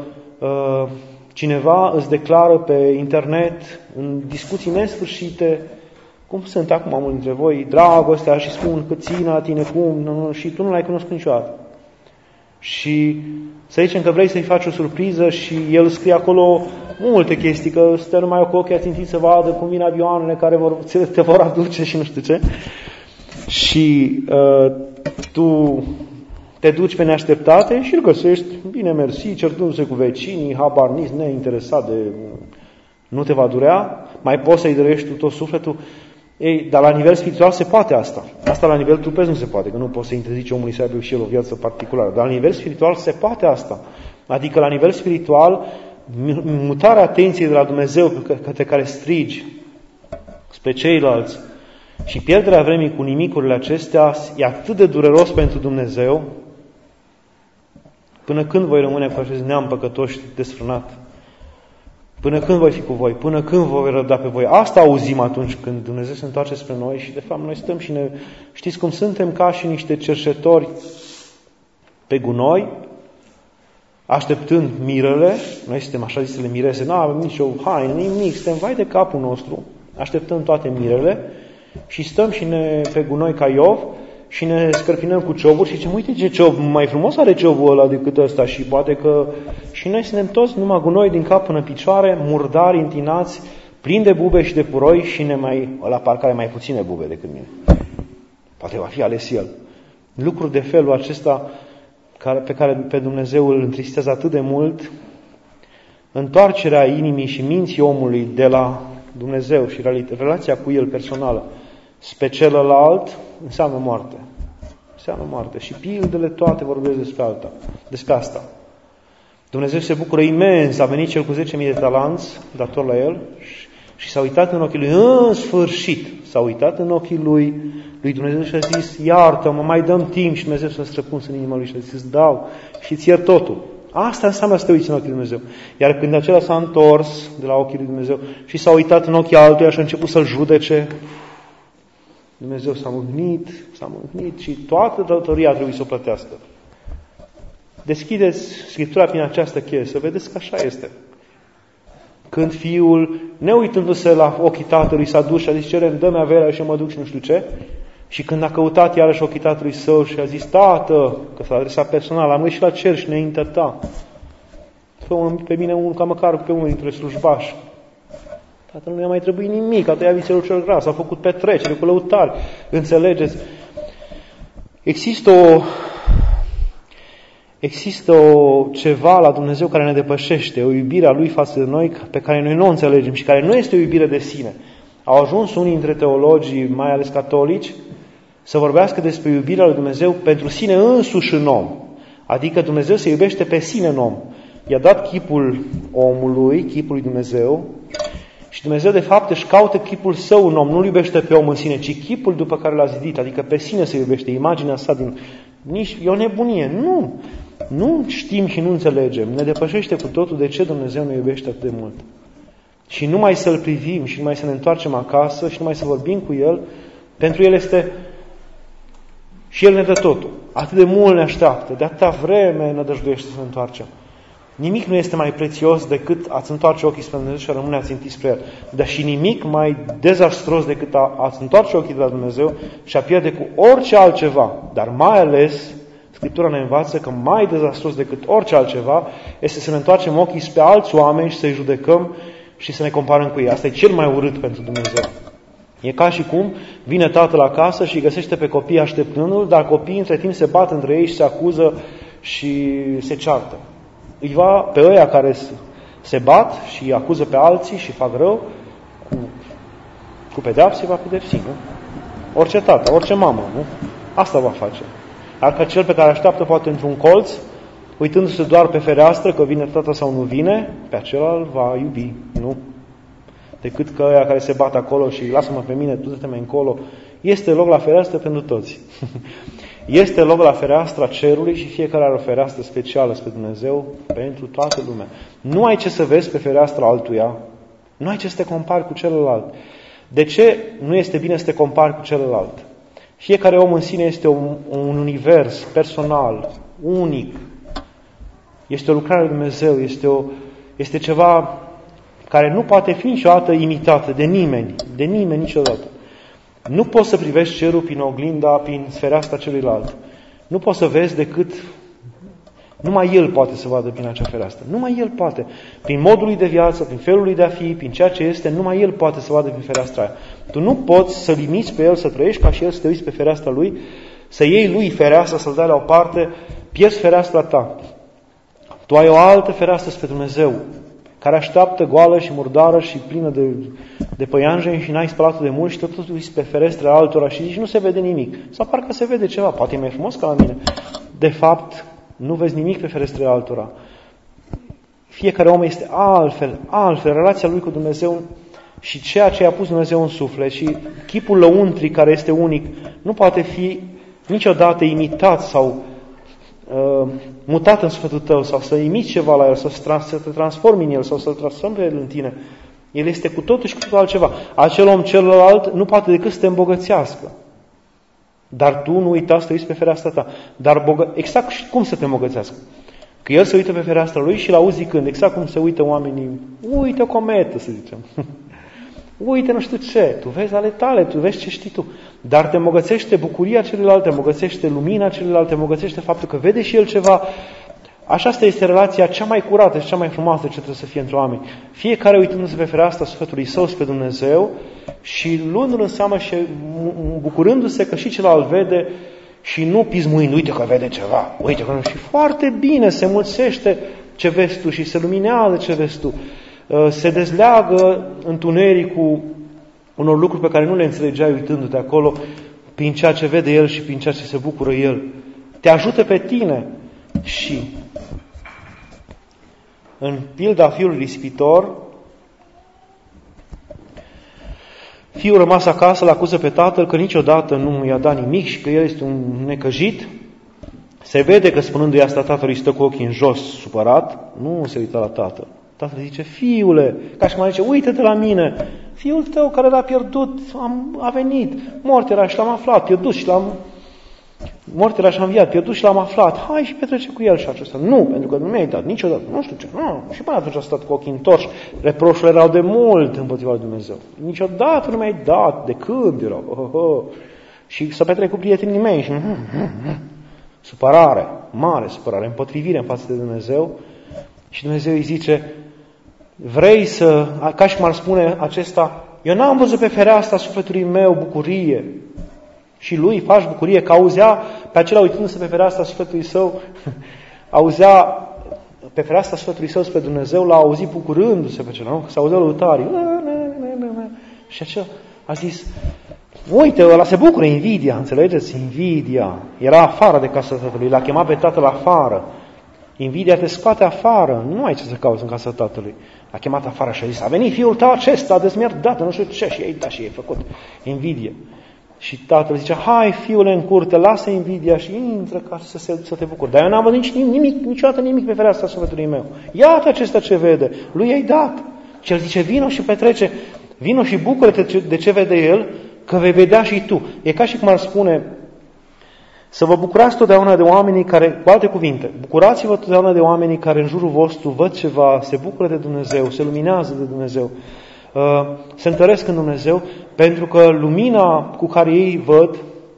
cineva îți declară pe internet, în discuții nesfârșite, cum sunt acum mulți dintre voi, dragostea și spun că ține la tine, cum, și tu nu l-ai cunoscut niciodată. Și să zicem că vrei să-i faci o surpriză și el scrie acolo multe chestii, că stă numai cu ochii ațintiți să vadă cum vin avioanele care te vor aduce și nu știu ce. Și tu te duci pe neașteptate și îl găsești, bine mersi, certându-se cu vecinii, habar nici neinteresat de... Nu te va durea, mai poți să-i dărești tu tot sufletul. Ei, dar la nivel spiritual se poate asta. Asta la nivel trupesc nu se poate, că nu poți să interzici omului să aibă și el o viață particulară. Dar la nivel spiritual se poate asta. Adică la nivel spiritual, mutarea atenției de la Dumnezeu către care strigi spre ceilalți și pierderea vremii cu nimicurile acestea e atât de dureros pentru Dumnezeu. Până când voi rămâne cu acest neam păcătoși desfrânat? Până când voi fi cu voi? Până când voi răbda pe voi? Asta auzim atunci când Dumnezeu se întoarce spre noi și de fapt noi stăm și ne... Știți cum suntem ca și niște cerșetori pe gunoi, așteptând mirele. Noi suntem așa zisele mirese, nu avem nicio haină, nimic, suntem vai de capul nostru, așteptăm toate mirele și stăm și ne pe gunoi ca Iov și ne scărpinăm cu cioburi și zicem, uite ce ciob, mai frumos are ciobul ăla decât ăsta și poate că... Și noi suntem toți numai gunoi din cap până în picioare, murdari, întinați, plini de bube și de puroi și ăla parcă are mai puține bube decât mine. Poate va fi ales el. Lucruri de felul acesta pe care pe Dumnezeu îl întristează atât de mult, întoarcerea inimii și minții omului de la Dumnezeu și relația cu El personală spre celălalt înseamnă moarte. Înseamnă moarte. Și pildele toate vorbesc despre asta. Dumnezeu se bucură imens. A venit cel cu 10.000 de talanți, dator la el, și s-a uitat în ochii lui. În sfârșit s-a uitat în ochii lui Dumnezeu și a zis, iartă-mă, mai dăm timp. Și Dumnezeu s-a străpuns în inima lui și a zis, dau și îți iert totul. Asta înseamnă să te uiți în ochii lui Dumnezeu. Iar când acela s-a întors de la ochii lui Dumnezeu și s-a uitat în ochii altuia și a început să-l judece, Dumnezeu s-a mâhnit și toată datoria a trebuit să o plătească. Deschideți Scriptura prin această cheie, să vedeți că așa este. Când fiul, neuitându-se la ochii tatălui, s-a dus și a zis, cerem, dă-mi averea și mă duc și nu știu ce, și când a căutat iarăși ochii tatălui său și a zis, tată, că s-a adresat personal, am ieșit la cer și ne-ai întărta. Fă pe mine ca măcar pe unul dintre slujbași. Tatăl nu i-a mai trebuit nimic, a tăiat vițelul cel gras, a făcut petrecere cu lăutari. Înțelegeți? Există ceva la Dumnezeu care ne depășește, o iubire a Lui față de noi pe care noi nu o înțelegem și care nu este o iubire de sine. Au ajuns unii dintre teologii, mai ales catolici, să vorbească despre iubirea lui Dumnezeu pentru sine însuși în om. Adică Dumnezeu se iubește pe sine în om. I-a dat chipul omului, chipul lui Dumnezeu, și Dumnezeu de fapt își caută chipul său în om, nu-l iubește pe om în sine, ci chipul după care l-a zidit, adică pe sine se iubește, imaginea sa din... E o nebunie, nu știm și nu înțelegem, ne depășește cu totul de ce Dumnezeu ne iubește atât de mult. Și numai să-L privim și numai să ne întoarcem acasă și numai să vorbim cu El, pentru El este... Și El ne dă totul. Atât de mult ne așteaptă, de atâta vreme ne nădăjduiește să ne întoarcem. Nimic nu este mai prețios decât a-ți întoarce ochii spre Dumnezeu și a rămâne ațintit spre El. Dar și nimic mai dezastros decât a-ți întoarce ochii de la Dumnezeu și a pierde cu orice altceva. Dar mai ales, Scriptura ne învață că mai dezastros decât orice altceva este să ne întoarcem ochii spre alți oameni și să-i judecăm și să ne comparăm cu ei. Asta e cel mai urât pentru Dumnezeu. E ca și cum vine tatăl acasă și îi găsește pe copii așteptându-l, dar copiii între timp se bat între ei și se acuză și se ceartă. Îi va pe ăia care se bat și acuză pe alții și fac rău, cu pedeapse va pedepsi, nu? Orice tată, orice mamă, nu? Asta va face. Iar că cel pe care așteaptă poate într-un colț, uitându-se doar pe fereastră că vine tata sau nu vine, pe acela îl va iubi, nu? Decât că ăia care se bat acolo și lasă-mă pe mine, tu te mai încolo. Este loc la fereastră pentru toți. Este loc la fereastra cerului și fiecare are o fereastră specială spre Dumnezeu pentru toată lumea. Nu ai ce să vezi pe fereastra altuia, nu ai ce să te compari cu celălalt. De ce nu este bine să te compari cu celălalt? Fiecare om în sine este un univers personal, unic. Este o lucrare lui Dumnezeu, este ceva care nu poate fi niciodată imitată de nimeni niciodată. Nu poți să privești cerul prin oglinda, prin fereastra celuilalt. Nu poți să vezi decât... Numai El poate să vadă prin acea fereastră. Numai El poate. Prin modul lui de viață, prin felul lui de a fi, prin ceea ce este, numai El poate să vadă prin fereastra aia. Tu nu poți să limiți pe El, să trăiești ca și El, să te uiți pe fereastra Lui, să iei Lui fereastra, să-L dai la o parte, pierzi fereastra ta. Tu ai o altă fereastră spre Dumnezeu, care așteaptă goală și murdară și plină de păianjeni și n-ai spălat de mult și tot uiți pe ferestre altora și zici, nu se vede nimic. Sau parcă se vede ceva, poate e mai frumos ca la mine. De fapt, nu vezi nimic pe ferestrele altora. Fiecare om este altfel. Relația lui cu Dumnezeu și ceea ce a pus Dumnezeu în suflet și chipul lăuntric care este unic nu poate fi niciodată imitat sau mutat în sufletul tău sau să imiți ceva la el, să te transformi în el sau să-l transformi el în tine. El este cu totul și cu totul altceva. Acel om celălalt nu poate decât să te îmbogățească. Dar tu nu uita să te uiți pe fereastra ta. Dar exact cum să te îmbogățească? Că el se uită pe fereastra lui și l-auzi zicând, exact cum se uită oamenii, uite o cometă, să zicem. Uite nu știu ce, tu vezi ale tale, tu vezi ce știi tu. Dar te îmbogățește bucuria celuilalt, te îmbogățește lumina celuilalt, te îmbogățește faptul că vede și el ceva. Așa este relația cea mai curată și cea mai frumoasă ce trebuie să fie între oameni. Fiecare uitându-se pe fereastra sufletului său spre Dumnezeu și luându-l în seamă și bucurându-se că și celălalt vede și nu pismuind, uite că vede ceva, uite că nu. Și foarte bine se mulțește ce vezi tu și se luminează ce vezi tu. Se dezleagă întunericul unor lucruri pe care nu le înțelegeai uitându-te acolo, prin ceea ce vede el și prin ceea ce se bucură el. Te ajută pe tine și în pilda fiului risipitor, fiul rămas acasă, l-acuză pe tatăl că niciodată nu i-a dat nimic și că el este un necăjit. Se vede că spunându-i asta tatălui stă cu ochii în jos, supărat, nu se uită la tatăl. Tatăl zice, fiule, ca și cum zice, uite-te la mine, fiul tău care l-a pierdut a venit, mort era și l-am aflat, pierdut și l-am... Mort era și a înviat, pierdut și l-am aflat, hai și petrece cu el și acesta. Nu, pentru că nu mi-ai dat niciodată, nu știu ce, nu. Și până atunci a stat cu ochii întorși, reproșurile erau de mult împotriva lui Dumnezeu. Niciodată nu mi-ai dat, de când erau, Și să petrec cu prietenii mei și supărare, mare supărare, împotrivire în față de Dumnezeu. Și Dumnezeu îi zice, vrei să, ca și cum ar spune acesta, eu n-am văzut pe fereastra sufletului meu bucurie. Și lui faci bucurie, că auzea pe acela uitându-se pe fereastra sufletului său, auzea pe fereastra sufletului său spre Dumnezeu, l-a auzit bucurându-se pe acela, nu? Că s-auzeau lăutarii. Și acela a zis, uite, ăla se bucură, invidia, înțelegeți? Invidia. Era afară de casa tatălui, l-a chemat pe tatăl afară. Invidia te scoate afară, nu ai ce să cauți în casa tatălui. L-a chemat afară și a zis, a venit fiul tău acesta, dezmierdată, nu știu ce, și ai dat și ai făcut. Invidie. Și tatăl zice, hai fiule în curte, lasă invidia și intră ca să te bucuri. Dar eu n-am văzut niciodată nimic pe fereastra sufletului meu. Iată acesta ce vede, lui i-ai dat. Și el zice, vino și petrece, vino și bucură-te de ce vede el, că vei vedea și tu. E ca și cum ar spune, să vă bucurați totdeauna de oamenii care, cu alte cuvinte, bucurați-vă totdeauna de oamenii care în jurul vostru văd ceva, se bucură de Dumnezeu, se luminează de Dumnezeu, se întăresc în Dumnezeu, pentru că lumina cu care ei văd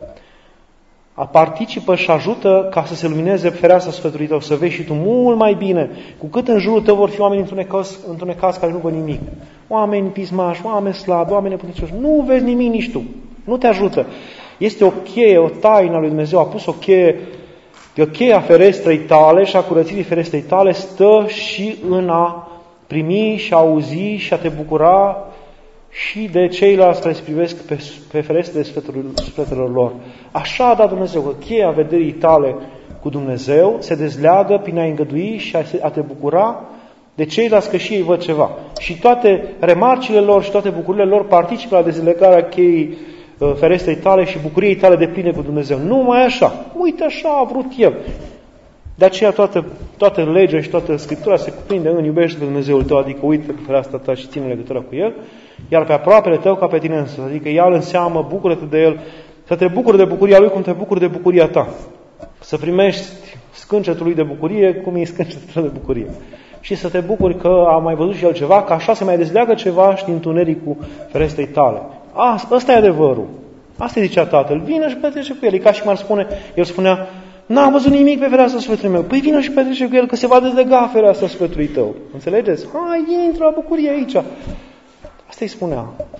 participă și ajută ca să se lumineze fereastra sufletului tău, să vezi și tu mult mai bine, cu cât în jurul tău vor fi oameni întunecați care nu văd nimic. Oameni pismași, oameni slabi, oameni neputincioși. Nu vezi nimic nici tu. Nu te ajută. Este o cheie, o taină a lui Dumnezeu. A pus o cheie a ferestrei tale și a curățirii ferestrei tale stă și în a primi și a auzi și a te bucura și de ceilalți care se privesc pe ferestrele sufletelor lor. Așa a dat Dumnezeu, că cheia vederii tale cu Dumnezeu se dezleagă prin a îngădui și a te bucura de ceilalți că și ei văd ceva. Și toate remarcile lor și toate bucurile lor participă la dezlegarea cheii ferestrei tale și bucuriei tale de pline cu Dumnezeu. Numai așa. Uite, așa a vrut El. De aceea toată legea și toată Scriptura se cuprinde în iubește pe Dumnezeul tău, adică uite pe fereastra ta și ține legătura cu El, iar pe aproapele tău ca pe tine însuți, adică ia-L în seamă, bucură-te de El, să te bucuri de bucuria Lui cum te bucuri de bucuria ta. Să primești scâncetul Lui de bucurie cum e scâncetul tău de bucurie. Și să te bucuri că a mai văzut și El ceva, că așa se mai dezleagă ceva și din întunericul ferestrei tale. Ăsta e adevărul. Asta zicea tatăl. Vină și petrece cu el. E ca și cum ar spune, el spunea, n-am văzut nimic pe fereastra sufletului meu. Păi vină și petrece cu el, că se va dezlega fereastra sufletului tău. Înțelegeți? Hai, intră la bucurie aici. Asta îi spunea.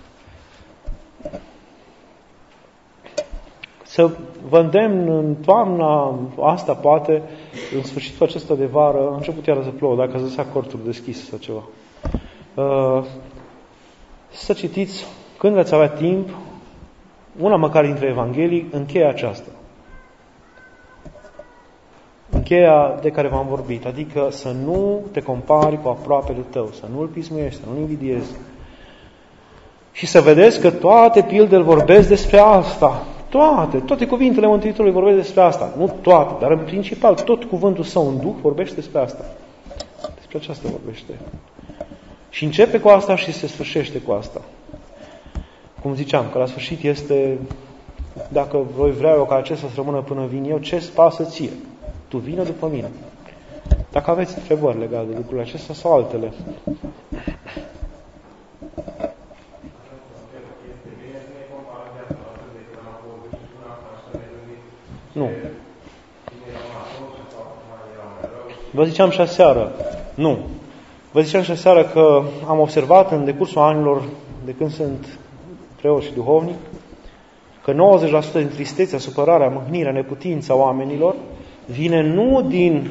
Să vă îndemn în toamna asta, poate, în sfârșitul acesta de vară, a început iară să plouă, dacă ați lăsat cortul deschis sau ceva. Să citiți, când veți avea timp, una măcar dintre Evanghelii, încheie aceasta. cheia de care v-am vorbit, adică să nu te compari cu aproapele tău, să nu îl pismuiești, să nu-l invidiezi. Și să vedeți că toate pildele vorbesc despre asta. Toate cuvintele Mântuitorului vorbesc despre asta. Nu toate, dar în principal tot cuvântul său în Duh vorbește despre asta. Despre aceasta vorbește. Și începe cu asta și se sfârșește cu asta. Cum ziceam, că la sfârșit este, dacă voi vreau eu ca acesta să rămână până vin eu, ce-ți pasă ție? Tu vină după mine. Dacă aveți întrebări legate de lucrurile acestea sau altele. Nu. Vă ziceam și aseară. Nu. Vă ziceam și aseară că am observat în decursul anilor de când sunt preot și duhovnic că 90% din tristețea, supărarea, mâhnirea, neputința oamenilor vine nu din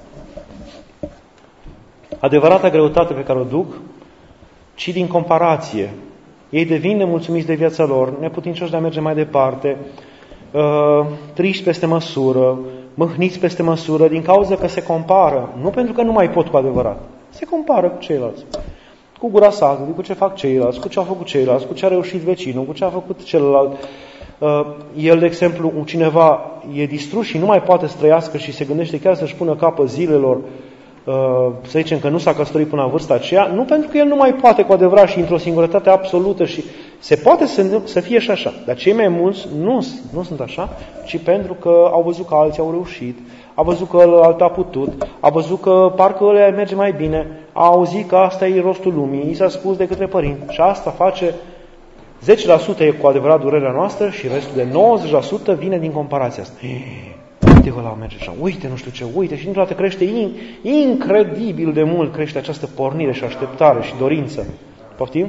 adevărata greutate pe care o duc, ci din comparație. Ei devin nemulțumiți de viața lor, neputincioși de a merge mai departe, triști peste măsură, mâhniți peste măsură, din cauza că se compară, nu pentru că nu mai pot cu adevărat, se compară cu ceilalți, cu gura satului, cu ce fac ceilalți, cu ce au făcut ceilalți, cu ce a reușit vecinul, cu ce a făcut celălalt. El, de exemplu, cineva e distrus și nu mai poate să trăiască și se gândește chiar să-și pună capăt zilelor, să zicem că nu s-a căsătorit până la vârsta aceea, nu pentru că el nu mai poate cu adevărat și într-o singurătate absolută și se poate să fie și așa. Dar cei mai mulți nu sunt așa, ci pentru că au văzut că alții au reușit, au văzut că altul a putut, au văzut că parcă ăla merge mai bine, au auzit că asta e rostul lumii, i s-a spus de către părinți și asta face 10% e cu adevărat durerea noastră și restul de 90% vine din comparația asta. Uite ăla merge așa, uite nu știu ce, uite și dintr-o dată crește incredibil de mult crește această pornire și așteptare și dorință. Poftim?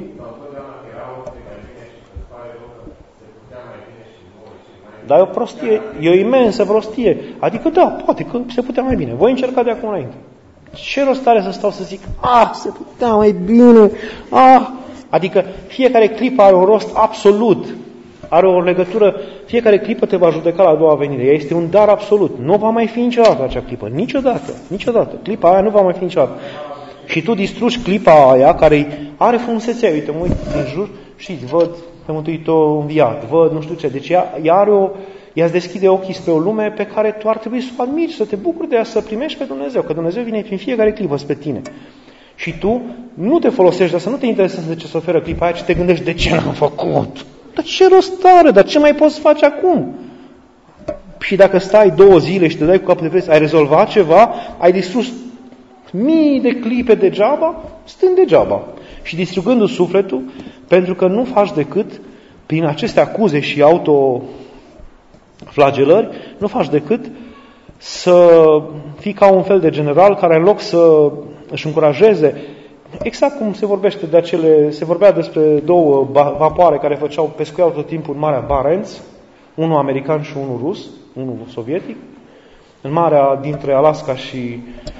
Dar e o prostie, e o imensă prostie. Adică da, poate că se putea mai bine. Voi încerca de acum înainte. Ce rost are să stau să zic, se putea mai bine, Adică fiecare clipă are un rost absolut. Are o legătură, fiecare clipă te va judeca la a doua venire. Ea este un dar absolut. Nu va mai fi niciodată acea clipă. Niciodată. Clipa aia nu va mai fi niciodată. Și tu distrugi clipa aia care are frumusețea. Uite, mă uit în jur și văd pe Mântuitorul înviat, văd nu știu ce. Deci ea îți deschide ochii spre o lume pe care tu ar trebui să o admiri, să te bucuri de ea, să primești pe Dumnezeu. Că Dumnezeu vine prin fiecare clipă spre tine. Și tu nu te folosești de asta, nu te interesează de ce se oferă clipa aia, ci te gândești de ce n-am făcut. Dar ce rost are? Dar ce mai poți face acum? Și dacă stai 2 zile și te dai cu capul de preț, ai rezolvat ceva, ai distrus mii de clipe degeaba, stând degeaba. Și distrugându-ți sufletul, pentru că nu faci decât, prin aceste acuze și autoflagelări, nu faci decât să fii ca un fel de general care în loc să își încurajeze, exact cum se vorbea despre 2 vapoare care pescuiau tot timpul în Marea Barents, unul american și unul rus, unul sovietic, în marea dintre Alaska și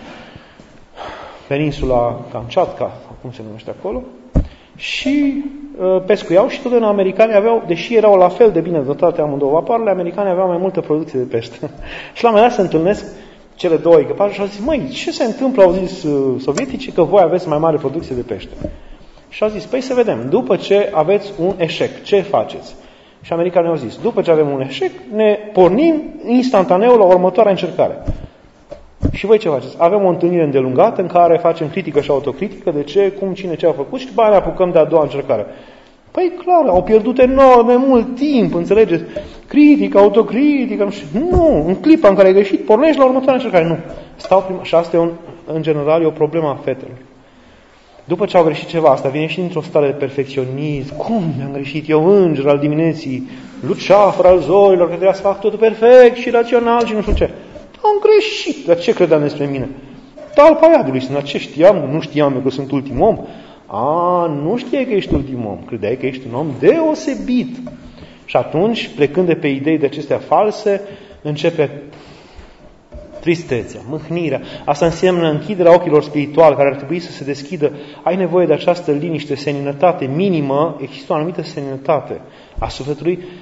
peninsula Kamchatka, cum se numește acolo, și pescuiau și totdeauna americanii aveau, deși erau la fel de bine dotate amândouă vapoarele, americanii aveau mai multă producție de pește. Și la un moment dat se întâlnesc cele 2 echipaje și au zis, măi, ce se întâmplă, au zis sovieticii, că voi aveți mai mare producție de pește. Și au zis, păi să vedem, după ce aveți un eșec, ce faceți? Și americanii au zis, după ce avem un eșec, ne pornim instantaneu la următoarea încercare. Și voi ce faceți? Avem o întâlnire îndelungată în care facem critică și autocritică de ce, cum, cine, ce a făcut și după aia ne apucăm de a doua încercare. Păi clar, au pierdut enorm de mult timp, înțelegeți? Critică, autocritică, nu știu. Nu, în clipa în care ai greșit, pornești la următoarea încercare. Nu. Și asta e în general e o problemă a fetelor. După ce au greșit ceva, asta vine și dintr-o stare de perfecționism. Cum mi-am greșit? Eu, înger al dimineții, luceafăr al zorilor, că trebuia să fac totul perfect și rațional și nu știu ce. Am greșit. Dar ce credeam despre mine? Talpa iadului. Dar ce știam? Nu știam eu că sunt ultimul om. Nu știai că ești ultimul om. Credeai că ești un om deosebit. Și atunci, plecând de pe idei de acestea false, începe tristețea, mâhnirea. Asta înseamnă închiderea ochilor spirituali, care ar trebui să se deschidă. Ai nevoie de această liniște, seninătate minimă. Există o anumită seninătate a sufletului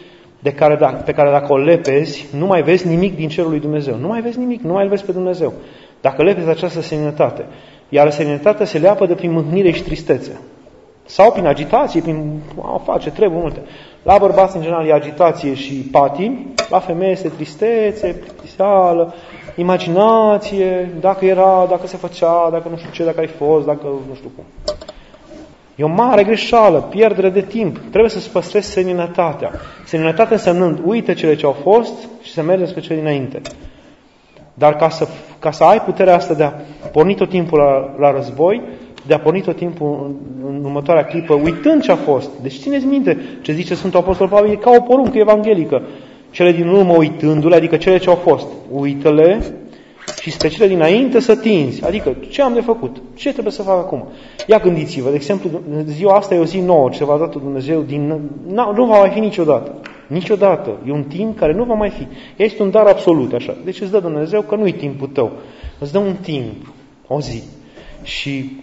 pe care dacă o lepezi, nu mai vezi nimic din cerul lui Dumnezeu. Nu mai vezi nimic, nu mai vezi pe Dumnezeu. Dacă lepezi această seninătate. Iar seninătatea se leapă prin mâhnire și tristețe. Sau prin agitație, prin a face treburi multe. La bărbați, în general, e agitație și patimi. La femeie este tristețe, plictiseală, imaginație, dacă era, dacă se făcea, dacă nu știu ce, dacă ai fost, dacă nu știu cum. E o mare greșeală, pierdere de timp. Trebuie să-ți păstrezi seninătatea. Seninătatea însemnând, uite cele ce au fost și să mergi spre cele dinainte. Dar ca să ai puterea asta de a porni tot timpul la război, de a porni tot timpul în următoarea clipă, uitând ce a fost. Deci țineți minte ce zice Sfântul Apostol Pavel, e ca o poruncă evanghelică. Cele din urmă uitându-le, adică cele ce au fost, uită-le și spre cele dinainte să tinzi. Adică, ce am de făcut? Ce trebuie să fac acum? Ia gândiți-vă, de exemplu, ziua asta e o zi nouă, ce v-a dat Dumnezeu, nu va mai fi niciodată. Niciodată. E un timp care nu va mai fi. Este un dar absolut, așa. Deci îți dă Dumnezeu că nu e timpul tău. Îți dă un timp, o zi. Și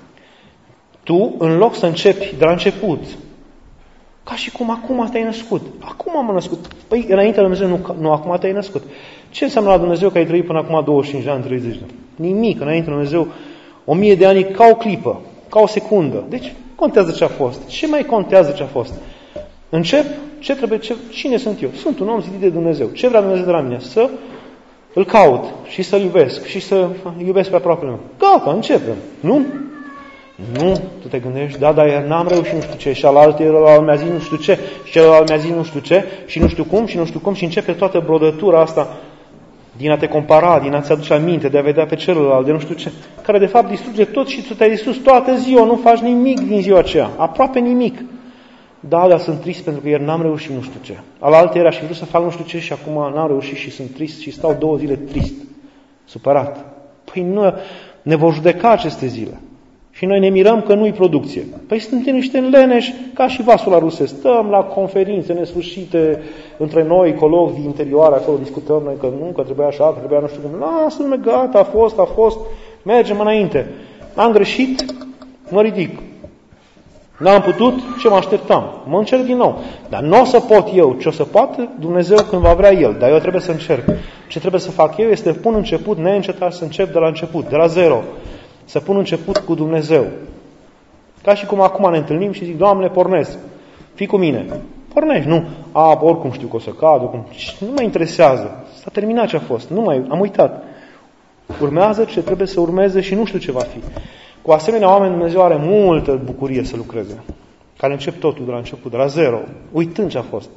tu, în loc să începi de la început, ca și cum acum te-ai născut. Acum m-am născut. Păi, înainte de Dumnezeu, nu acum te-ai născut. Ce înseamnă la Dumnezeu că ai trăit până acum 25 de ani, 30 de ani? Nimic. Înainte de Dumnezeu, 1000 de ani ca o clipă, ca o secundă. Deci, contează ce a fost. Ce mai contează ce a fost? Încep, cine sunt eu? Sunt un om zidit de Dumnezeu. Ce vrea Dumnezeu de la mine? Să îl caut și să-l iubesc și să iubesc pe aproapele meu. Gata, începem. Nu? Nu, tu te gândești, da, dar n-am reușit nu știu ce, și celălalt mi-a zis nu știu ce, și celălalt mi-a zis nu știu ce, și nu știu cum, și începe toată brodătura asta din a te compara, din a-ți aduce aminte, de a vedea pe celălalt, de nu știu ce, care de fapt distruge tot și tu te-ai distrus toată ziua, nu faci nimic din ziua aceea, aproape nimic. Da, dar sunt trist pentru că ieri n-am reușit nu știu ce. Alaltă era și vreau să fac nu știu ce și acum n-am reușit și sunt trist și stau 2 zile trist, supărat. Păi nu, ne vor judeca aceste zile. Și noi ne mirăm că nu-i producție. Păi suntem niște înleneși, ca și vasul la ruse. Stăm la conferințe nesfârșite între noi, colocvii interioare, acolo discutăm noi că nu, că trebuia așa, că trebuia nu știu cum. Lasă, lume, gata, a fost, mergem înainte. Am greșit, mă ridic. N-am putut, ce mă așteptam? Mă încerc din nou. Dar nu o să pot eu, ce o să poată Dumnezeu când va vrea El. Dar eu trebuie să încerc. Ce trebuie să fac eu este pun început neîncetat, să încep de la început, de la zero. Să pun început cu Dumnezeu. Ca și cum acum ne întâlnim și zic, Doamne, pornesc. Fii cu mine. Pornești, nu. Oricum știu că o să cad. Nu mă interesează. S-a terminat ce a fost. Am uitat. Urmează ce trebuie să urmeze și nu știu ce va fi. Cu asemenea oameni Dumnezeu are multă bucurie să lucreze. Care încep totul de la început, de la zero. Uitând ce a fost.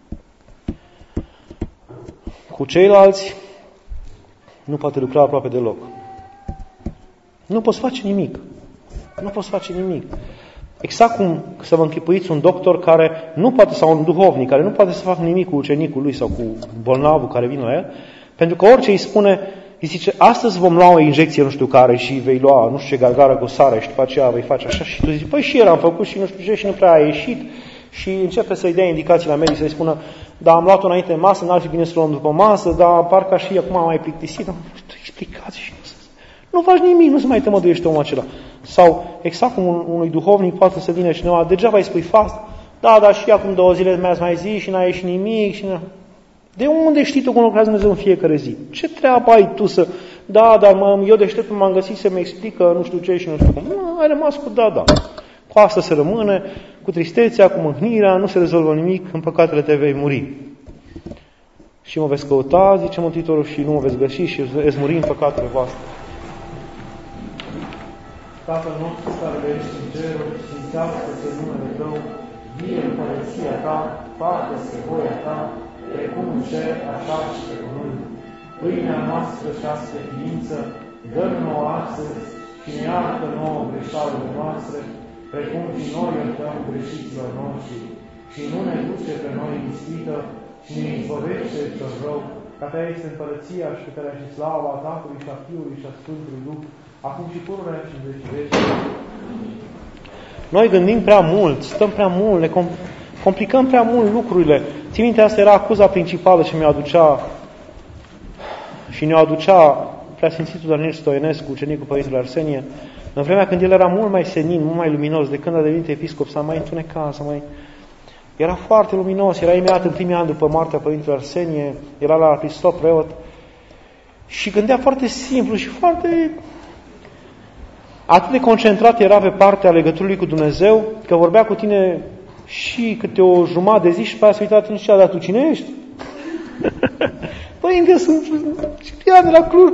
Cu ceilalți nu poate lucra aproape deloc. Nu poți face nimic. Nu poți face nimic. Exact cum să vă închipuiți un doctor care nu poate, sau un duhovnic, care nu poate să facă nimic cu ucenicul lui sau cu bolnavul care vine la el, pentru că orice îi spune, îi zice, astăzi vom lua o injecție nu știu care și vei lua nu știu ce gargară cu sare și după aceea vei face așa și tu zici, păi și el am făcut și nu știu ce și nu prea a ieșit și începe să-i dea indicații la medic, să-i spună, da, am luat-o înainte de masă, n-ar fi bine să luăm după masă, dar parcă și acum am mai plictisit. Explicați și nu faci nimic, nu se mai tămăduiește omul acela. Sau, exact cum unui duhovnic poate să vină cineva, degeaba îi spui fast, da, și acum 2 zile mi-ați mai zis și n-a ieșit nimic. Și de unde știi tu cum lucrează Dumnezeu în fiecare zi? Ce treabă ai tu să... Da, dar eu deșteptul m-am găsit să-mi explică nu știu ce și nu știu cum. Nu, ai rămas cu da. Cu asta se rămâne, cu tristețea, cu mâhnirea, nu se rezolvă nimic, în păcatele te vei muri. Și mă veți căuta, zice Mântuitorul, și nu mă veți găsi și veți muri în păcatele voastre. Tatăl nostru care ești în ceruri, sfințească-se numele Tău, vie împărăția Ta, facă-se voia Ta, precum în cer, așa și pe pământ. Pâinea noastră cea-ți de ființă, dă-mi nouă astăzi și ne iartă nouă greșalele noastre, precum și noi iertăm greșiților noștri. Și nu ne duce pe noi în ispită, și ne izbăvește cel rău, ca Ta este împărăția și puterea și slava Tatălui și a Fiului și a Sfântului Duh, acum și pururea și în veci veci. Noi gândim prea mult, stăm prea mult, ne complicăm prea mult lucrurile. Țin minte, asta era acuza principală și ne-o aducea Preasfințitul Daniel Stoienescu, ucenicul Părintele Arsenie, în vremea când el era mult mai senin, mult mai luminos, de când a devenit episcop, s-a mai întunecat, Era foarte luminos, era imediat în primii ani după moartea Părintelui Arsenie, era la Hristop preot și gândea foarte simplu și foarte... Atât de concentrat era pe partea legăturii cu Dumnezeu, că vorbea cu tine și câte o jumătate de zi și pe aia se uita atunci, dar tu cine ești? Părinte, sunt Ciprian de la Cluj.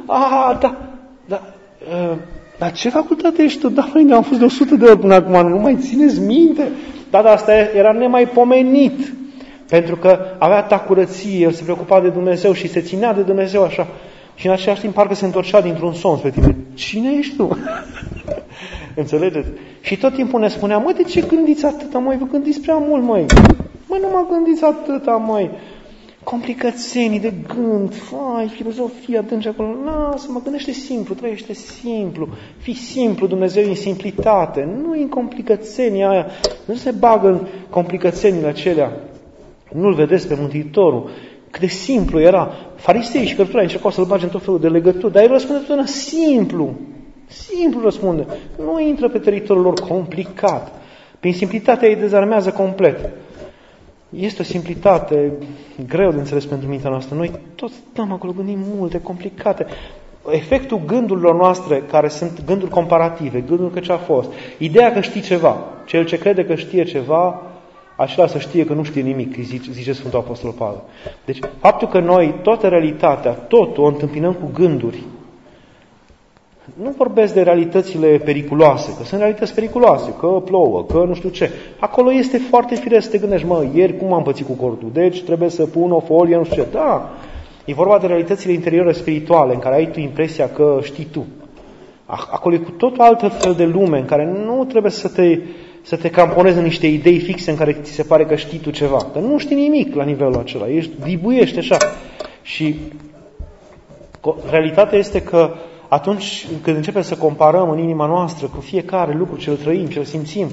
Dar ce facultate ești tu? Da, părinte, am fost de 100 de ori până acum, nu mai țineți minte? Dar asta era nemaipomenit, pentru că avea ta curăție, el se preocupa de Dumnezeu și se ținea de Dumnezeu așa. Și în același timp parcă se întorcea dintr-un somn spre tine. Cine ești tu? Înțelegeți? Și tot timpul ne spunea, măi, de ce gândiți atâta, măi? Vă gândiți prea mult, măi. Măi, nu mă gândiți atâta, măi. Complicățenii de gând, filozofia adânci acolo. Lasă-mă, gândește simplu, trăiește simplu. Fii simplu, Dumnezeu în simplitate. Nu în complicățenii aia. Nu se bagă în complicățenile acelea. Nu-L vedeți pe Mântuitorul. Cât de simplu era. Farisei și cărturarii încercau să-L bage în tot felul de legături, dar El răspunde totdeauna simplu. Simplu răspunde. Nu intră pe teritoriul lor complicat. Prin simplitatea ei dezarmează complet. Este o simplitate greu de înțeles pentru mintea noastră. Noi toți stăm acolo, gândim multe, complicate. Efectul gândurilor noastre, care sunt gânduri comparative, gânduri că ce a fost, ideea că știi ceva, cel ce crede că știe ceva, acela să știe că nu știe nimic, zice Sfântul Apostol Pavel. Deci, faptul că noi toată realitatea, totul o întâmpinăm cu gânduri, nu vorbesc de realitățile periculoase, că sunt realități periculoase, că plouă, că nu știu ce. Acolo este foarte firesc să te gândești, ieri cum am pățit cu cortul, deci trebuie să pun o folie, nu știu ce. Da, e vorba de realitățile interioare spirituale, în care ai tu impresia că știi tu. Acolo e cu totul altă fel de lume, în care nu trebuie să te camponezi în niște idei fixe în care ți se pare că știi tu ceva. Că nu știi nimic la nivelul acela, dibuiești așa. Și realitatea este că atunci când începem să comparăm în inima noastră cu fiecare lucru ce îl trăim, ce îl simțim,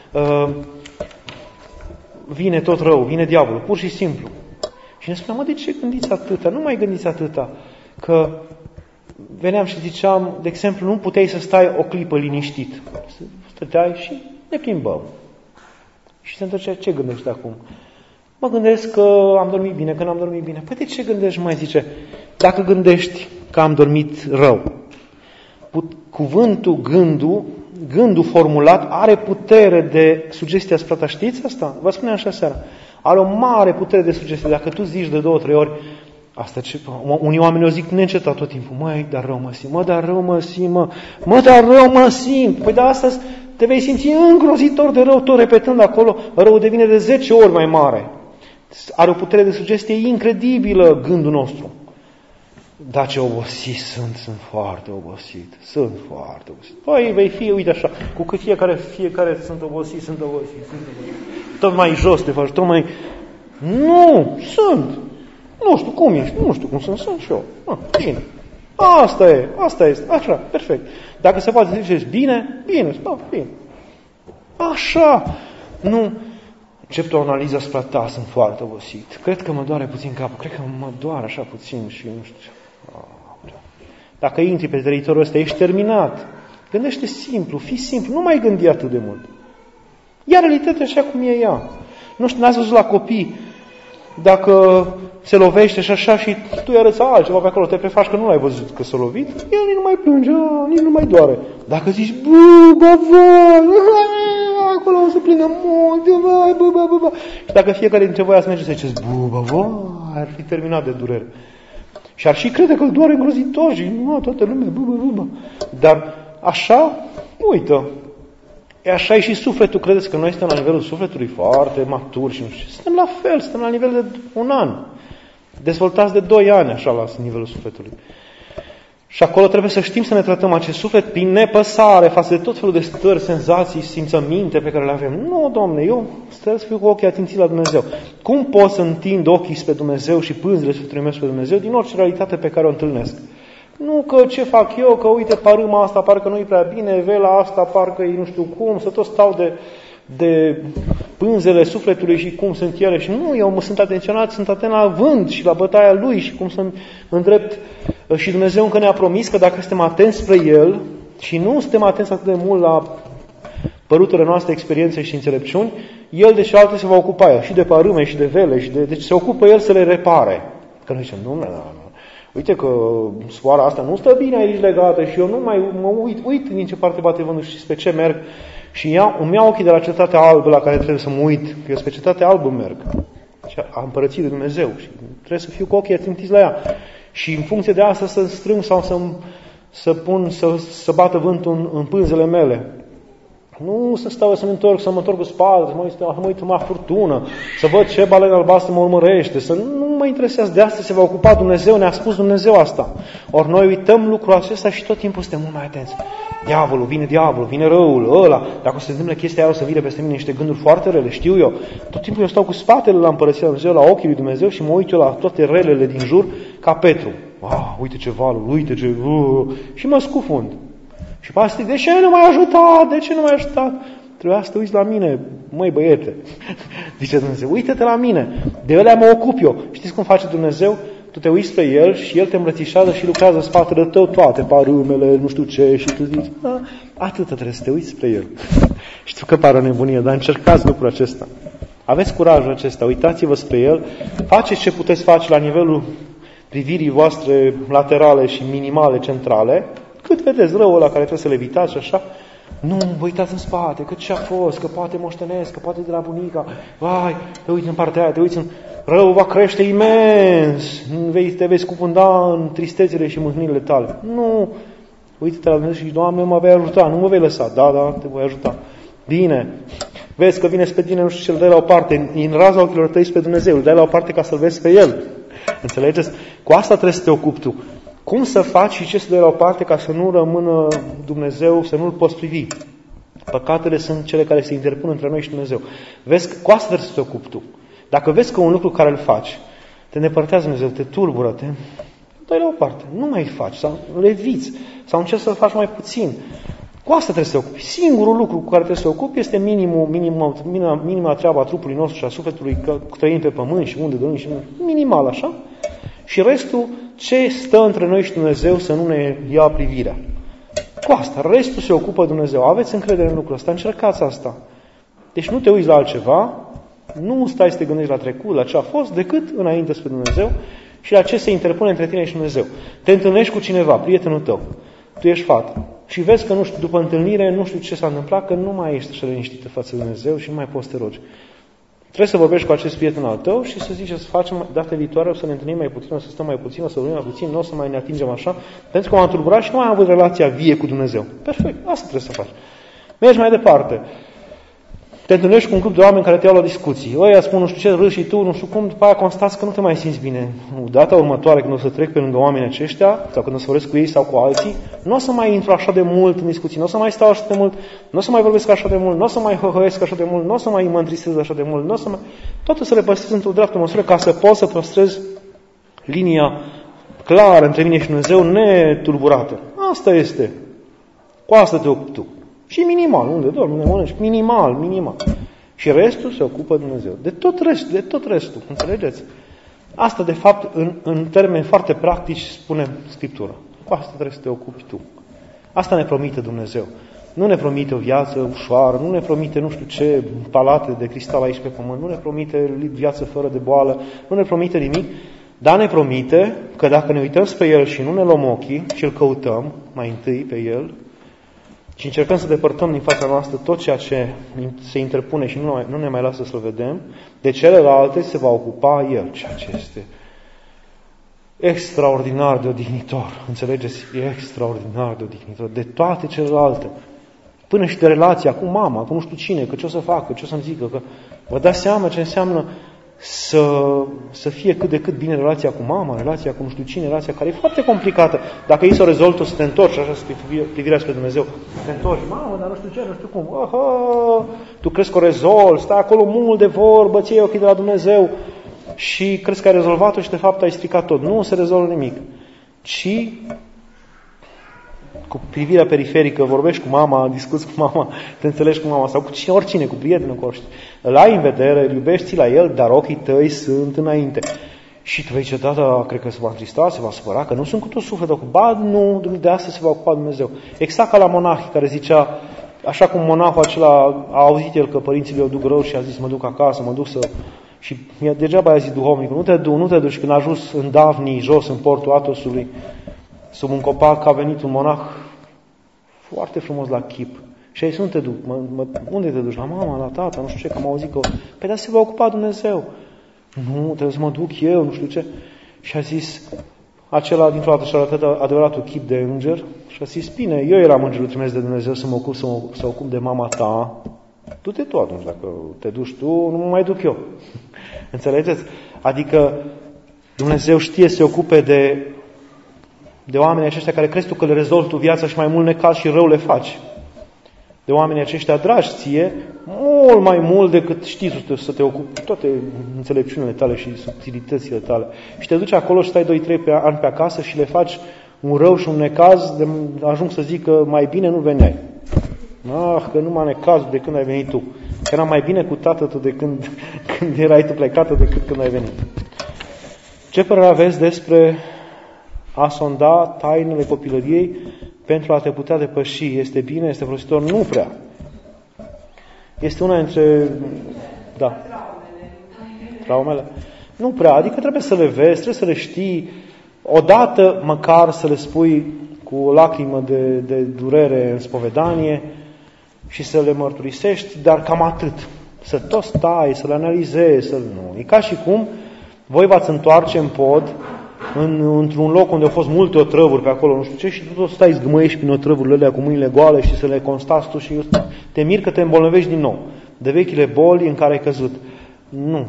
vine tot rău, vine diavolul, pur și simplu. Și ne spuneam, de ce gândiți atâta? Nu mai gândiți atâta. Că veneam și ziceam, de exemplu, nu puteai să stai o clipă liniștit. Stăteai și ne plimbăm. Și se întorcea, ce gândești acum? Mă gândesc că am dormit bine, că n-am dormit bine. Păi de ce gândești, mai zice? Dacă gândești că am dormit rău, cuvântul, gândul formulat are putere de sugestie asupra ta. Știți asta? Vă spuneam așa seara. Are o mare putere de sugestie. Dacă tu zici de 2-3 ori, asta ce, unii oameni o zic neîncetat tot timpul, măi, dar rău mă simt, mă, dar rău mă simt, mă, dar rău mă simt. Păi dar astăzi te vei simți îngrozitor de rău, tot repetând acolo, răul devine de 10 ori mai mare. Are o putere de sugestie incredibilă gândul nostru. Da, ce obosit sunt foarte obosit. Sunt foarte obosit. Păi, vei fi, uite așa, cu cât fiecare sunt obosit. Tot mai jos te faci, tot mai... Nu, sunt. Nu știu cum ești, nu știu cum sunt și eu. Bine. Asta este, așa, perfect. Dacă se poate ziceți bine, bine. Așa. Nu. Încep o analiză asupra ta, sunt foarte obosit. Cred că mă doare puțin capul, cred că mă doare așa puțin și nu știu. Dacă intri pe teritoriul ăsta, ești terminat. Gândește simplu, fii simplu, nu mai gândi atât de mult. Ia realitatea așa cum e ea. Nu știu, n-ați văzut la copii, dacă se lovește și așa și tu îi arăți altceva pe acolo, te prefaci că nu l-ai văzut că s-a lovit, el nici nu mai plânge, nici nu mai doare. Dacă zici, acolo o să plângă mult, și dacă fiecare dintre voi ați merge să ziceți, ar fi terminat de durere. Și ar și crede că îl doare îngrozitor și toată lumea, Dar așa, uită, așa e și sufletul. Credeți că noi suntem la nivelul sufletului foarte matur și nu știu. Suntem la fel, suntem la nivel de 1 an. Dezvoltați de 2 ani, așa, la nivelul sufletului. Și acolo trebuie să știm să ne tratăm acest suflet prin nepăsare față de tot felul de stări, senzații, simțăminte pe care le avem. Nu, Doamne, eu stă să fiu cu ochii atinți la Dumnezeu. Cum pot să întind ochii spre Dumnezeu și pânzele sufletului meu spre Dumnezeu din orice realitate pe care o întâlnesc? Nu că ce fac eu, că uite, parâma asta parcă nu-i prea bine, vela asta parcă e nu știu cum, să tot stau de pânzele sufletului și cum sunt ele. Și nu, eu sunt atenționat, sunt atent la vânt și la bătaia lui și cum să îndrept. Și Dumnezeu încă ne-a promis că dacă suntem atenți spre El și nu suntem atenți atât de mult la părutele noastre experiențe și înțelepciuni, El de cealaltă se va ocupa El, și de parâme, și de vele, deci se ocupă El să le repare. Că noi zicem, nu, uite că soara asta nu stă bine aici legată și eu nu mai mă uit din ce parte bate vântul și spre ce merg și îmi iau ochii de la cetatea albă la care trebuie să mă uit, că eu spre cetatea albă merg. Și a împărății de Dumnezeu și trebuie să fiu cu ochii ațintiți la ea. Și în funcție de asta să strâng sau să bată vântul în pânzele mele. Nu să stau să mă întorc cu spate, să mă uit la furtună, să văd ce balenă albastră mă urmărește, să nu mă interesează. De asta se va ocupa Dumnezeu, ne-a spus Dumnezeu asta. Ori noi uităm lucrul acesta și tot timpul suntem mult mai atenți. Diavolul, vine răul, ăla. Dacă se întâmplă chestia aia, o să vină peste mine niște gânduri foarte rele, știu eu. Tot timpul eu stau cu spatele la împărăția Dumnezeu, la ochii lui Dumnezeu și mă uit eu la toate relele din jur, ca Petru. Uite ce valul, uite ce... și mă scufund. Și pe asta, de ce nu m-ai ajutat? De ce nu m-ai ajutat? Trebuia să te uiți la mine, măi băiete. Zice Dumnezeu, uite-te la mine, de ălea mă ocup eu. Știți cum face Dumnezeu? Tu te uiți spre El și El te îmbrățișează și lucrează în spatele tău toate parâmele, nu știu ce, și tu zici, atât trebuie să te uiți spre El. Știu că pare o nebunie, dar încercați lucrul acesta. Aveți curajul acesta, uitați-vă spre El, faceți ce puteți face la nivelul privirii voastre laterale și minimale, centrale, cât vedeți răul ăla care trebuie să le evitați și așa, nu vă uitați în spate, că ce a fost, că poate moștenesc, că poate de la bunica, vai, te uiți în partea aia, te uiți în... Răul va crește imens, te vei scufunda în tristețele și mâhnirile tale. Nu, uite-te la Dumnezeu și Doamne, mă vei ajuta, nu mă vei lăsa, da, te voi ajuta. Bine, vezi că vine spre tine, nu știu ce, îl dai la o parte, în raza ochilor tăi spre Dumnezeu, îl dai la o parte ca să-L vezi pe El. Înțelegeți? Cu asta trebuie să te ocupi tu. Cum să faci și ce să dai la o parte ca să nu rămână Dumnezeu, să nu-L poți privi? Păcatele sunt cele care se interpun între noi și Dumnezeu. Vezi, cu asta trebuie să te ocupi tu. Dacă vezi că un lucru care îl faci te îndepărtează Dumnezeu, te tulbură, dai la o parte, nu mai faci, sau le eviți, sau încerci să-l faci mai puțin. Cu asta trebuie să te ocupi. Singurul lucru cu care trebuie să te ocupi este minima treaba a trupului nostru și a sufletului, că trăim pe pământ și unde dorim și minimal, așa. Și restul, ce stă între noi și Dumnezeu să nu ne ia privirea. Cu asta, restul se ocupă Dumnezeu. Aveți încredere în lucrul ăsta, încercați asta. Deci nu te uiți la altceva, nu stai să te gândești la trecut, la ce a fost, decât înainte spre Dumnezeu și la ce se interpune între tine și Dumnezeu. Te întâlnești cu cineva, prietenul tău, tu ești fată și vezi că, nu știu, după întâlnire, nu știu ce s-a întâmplat, că nu mai ești așa liniștită față de Dumnezeu și nu mai poți să te rogi. Trebuie să vorbești cu acest prieten al tău și să zici să facem data viitoare, o să ne întâlnim mai puțin, o să stăm mai puțin, o să vorbim mai puțin, nu o să mai ne atingem așa, pentru că m-am tulburat și nu mai am avut relația vie cu Dumnezeu. Perfect, asta trebuie să faci. Mergi mai departe. Te întâlnești cu un grup de oameni care te iau la discuții. Ăia spun nu știu ce, râzi și tu, nu știu cum, după aia constați că nu te mai simți bine. Data următoare, când o să trec pe lângă oamenii aceștia, sau când o să vorbesc cu ei sau cu alții, nu o să mai intru așa de mult în discuții, nu o să mai stau așa de mult, nu o să mai vorbesc așa de mult, nu o să mai hăhăiesc așa de mult, nu o să mai mă întristez așa de mult, nu o să mai... Totul să le păstrez într-o dreaptă măsură ca să pot să păstrez linia clară între mine și Dumnezeu, netulburată. Asta este. Cu asta te ocupi tu. Și minimal, unde dormi, unde mănânci, minimal. Și restul se ocupă Dumnezeu. De tot restul, înțelegeți? Asta, de fapt, în termeni foarte practici, spune Scriptura. Cu asta trebuie să te ocupi tu. Asta ne promite Dumnezeu. Nu ne promite o viață ușoară, nu ne promite nu știu ce palate de cristal aici pe pământ, nu ne promite viață fără de boală, nu ne promite nimic, dar ne promite că dacă ne uităm spre El și nu ne luăm ochii și îl căutăm mai întâi pe El, și încercăm să depărtăm din fața noastră tot ceea ce se interpune și nu ne mai lasă să-L vedem, de celelalte se va ocupa El, ceea ce este extraordinar de odihnitor. Înțelegeți? E extraordinar de odihnitor. De toate celelalte. Până și de relația cu mama, cu nu știu cine, că ce o să facă, ce o să-mi zică, că vă dați seama ce înseamnă să fie cât de cât bine relația cu mama, relația cu nu știu cine, relația care e foarte complicată. Dacă ei să o rezolvi, tu să te întorci, așa, să privirea spre Dumnezeu. Te întorci, mamă, dar nu știu ce, nu știu cum. Tu crezi că o rezolvi, stai acolo mult de vorbă, ții ochii de la Dumnezeu și crezi că ai rezolvat-o și de fapt ai stricat tot. Nu se rezolvă nimic. Ci cu privirea periferică, vorbești cu mama, discuți cu mama, te înțelegi cu mama sau cu cine, oricine, cu prietenul, cu oricine. Îl ai în vedere, îl iubești la el, dar ochii tăi sunt înainte. Și tu vei zice, da, cred că se va întrista, se va supăra, că nu sunt cu tot sufletul. Ba, nu, de asta se va ocupa Dumnezeu. Exact ca la monahi care zicea, așa cum monahul acela a auzit el că părinții lui o duc rău și a zis, mă duc acasă, mă duc să... Și degeaba i-a zis duhovnicul, nu te duci. Și când a ajuns în Davni, jos, în portul Atosului, sub un copac, a venit un monah foarte frumos la chip. Și a zis, unde te duci? Unde te duci? La mama, la tata, nu știu ce, că am auzit că... Păi dar se va ocupa Dumnezeu. Nu, trebuie să mă duc eu, nu știu ce. Și a zis, acela dintr-o dată și-a arătat adevăratul chip de înger și a zis, bine, eu eram îngerul trimis de Dumnezeu să mă ocup de mama ta. Du-te tu atunci, dacă te duci tu, nu mă mai duc eu. Înțelegeți? Adică Dumnezeu știe să se ocupe de oamenii aceștia care crezi tu că le rezolvi tu viața și mai mult necaz și rău le faci. De oamenii aceștia dragi ție, mult mai mult decât știi să te ocupi toate înțelepciunile tale și subtilitățile tale. Și te duci acolo și stai 2-3 ani pe acasă și le faci un rău și un necaz, ajung să zic că mai bine nu veneai. Că nu mai necazul de când ai venit tu. Că era mai bine cu tatăl tău de când erai tu plecată decât când ai venit. Ce părere aveți despre a sonda tainele copilăriei pentru a te putea depăși? Este bine? Este folositor? Nu prea. Este una dintre... Da. Traumele? Nu prea. Adică trebuie să le vezi, trebuie să le știi. Odată măcar să le spui cu o lacrimă de durere în spovedanie și să le mărturisești, dar cam atât. Să tot stai, să le analizezi, nu. E ca și cum voi v-ați întoarce în pod într-un loc unde au fost multe otrăvuri pe acolo, nu știu ce, și tu tot stai zgmăiești prin otrăvurile alea cu mâinile goale și să le constați tu și te miri că te îmbolnăvești din nou de vechile boli în care ai căzut. Nu.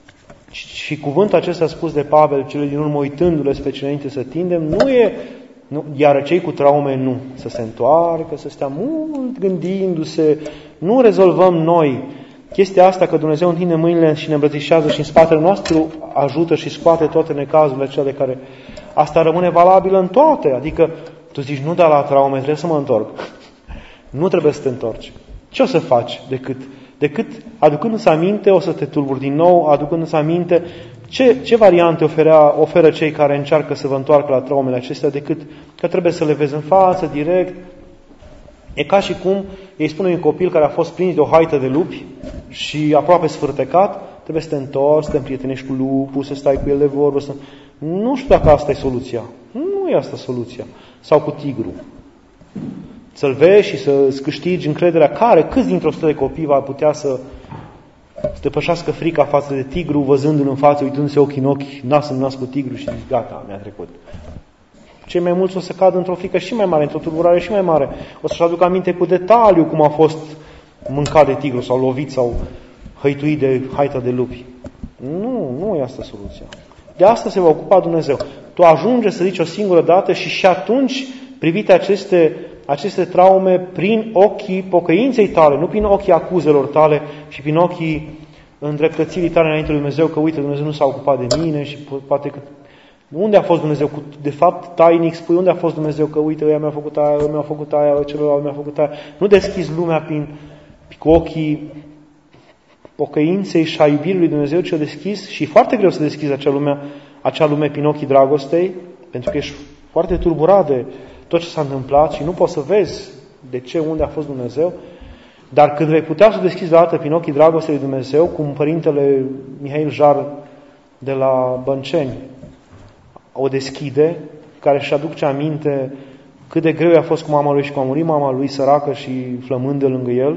Și cuvântul acesta spus de Pavel, cele din urmă, uitându-le spre cele înainte să tindem, nu e... Nu, iar cei cu traume nu. Să se întoarcă, să stea mult gândindu-se. Nu rezolvăm noi chestia asta că Dumnezeu întinde mâinile și ne îmbrățișează și în spatele nostru ajută și scoate toate necazurile acelea de care... Asta rămâne valabilă în toate. Adică tu zici, nu da la traume, trebuie să mă întorc. Nu trebuie să te întorci. Ce o să faci decât aducându-ți aminte, o să te tulburi din nou, aducându-ți aminte... Ce variante oferă cei care încearcă să vă întoarcă la traumele acestea decât că trebuie să le vezi în față, direct? E ca și cum îi spune un copil care a fost prins de o haită de lupi și aproape sfârtecat, trebuie să te întorci, să te împrietenești cu lupul, să stai cu el de vorbă. Nu știu dacă asta e soluția. Nu e asta soluția. Sau cu tigru. Să-l vezi și să-ți câștigi încrederea câți dintre 100 de copii va putea să depășească frica față de tigru, văzându-l în față, uitându-se ochi în ochi, nas în nas cu tigru și gata, mi-a trecut. Cei mai mulți o să cadă într-o frică și mai mare, într-o tulburare și mai mare. O să-și aduc aminte cu detaliu cum a fost mâncat de tigru sau lovit sau hăituit de haita de lupi. Nu e asta soluția. De asta se va ocupa Dumnezeu. Tu ajungi să zici o singură dată și atunci privite aceste traume prin ochii pocăinței tale, nu prin ochii acuzelor tale și prin ochii îndreptățirii tale înainte lui Dumnezeu, că uite, Dumnezeu nu s-a ocupat de mine și poate că... Unde a fost Dumnezeu? De fapt, tainic spui, unde a fost Dumnezeu? Că uite, ăia mi-a făcut aia, ăia mi-a făcut aia, celălalt mi-a făcut aia. Nu deschizi lumea cu ochii pocăinței și a iubirii lui Dumnezeu, ci o deschizi și e foarte greu să deschizi acea lume prin ochii dragostei, pentru că ești foarte tulburat de tot ce s-a întâmplat și nu poți să vezi de ce, unde a fost Dumnezeu, dar când vei putea să o deschizi odată prin ochii dragostei lui Dumnezeu, cum părintele Mihail Jar de la Bănceni o deschide, care își aduce aminte cât de greu a fost cu mama lui și cum a murit mama lui săracă și flămândă lângă el,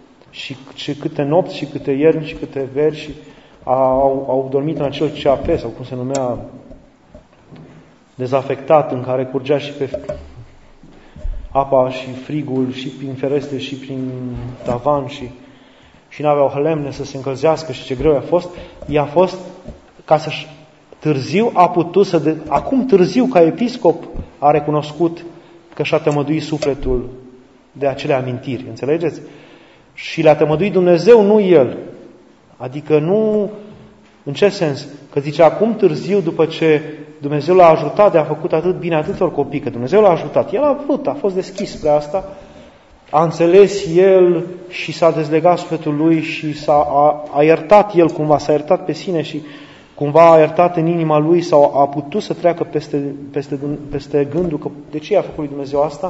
și câte nopți și câte ierni și câte veri și au dormit în acel CAP, sau cum se numea, dezafectat, în care curgea și pe apa și frigul și prin ferestre și prin tavan și n-aveau lemne să se încălzească și ce greu a fost. I-a fost ca să-și târziu a putut acum târziu ca episcop a recunoscut că și-a tămăduit sufletul de acele amintiri. Înțelegeți? Și le-a tămăduit Dumnezeu, nu el. Adică nu... În ce sens? Că zice, acum târziu, după ce Dumnezeu l-a ajutat de a făcut atât bine atâtor copii, că Dumnezeu l-a ajutat. El a vrut, a fost deschis spre asta, a înțeles el și s-a dezlegat sufletul lui și a iertat el cumva, s-a iertat pe sine și cumva a iertat în inima lui sau a putut să treacă peste gândul că de ce i-a făcut lui Dumnezeu asta.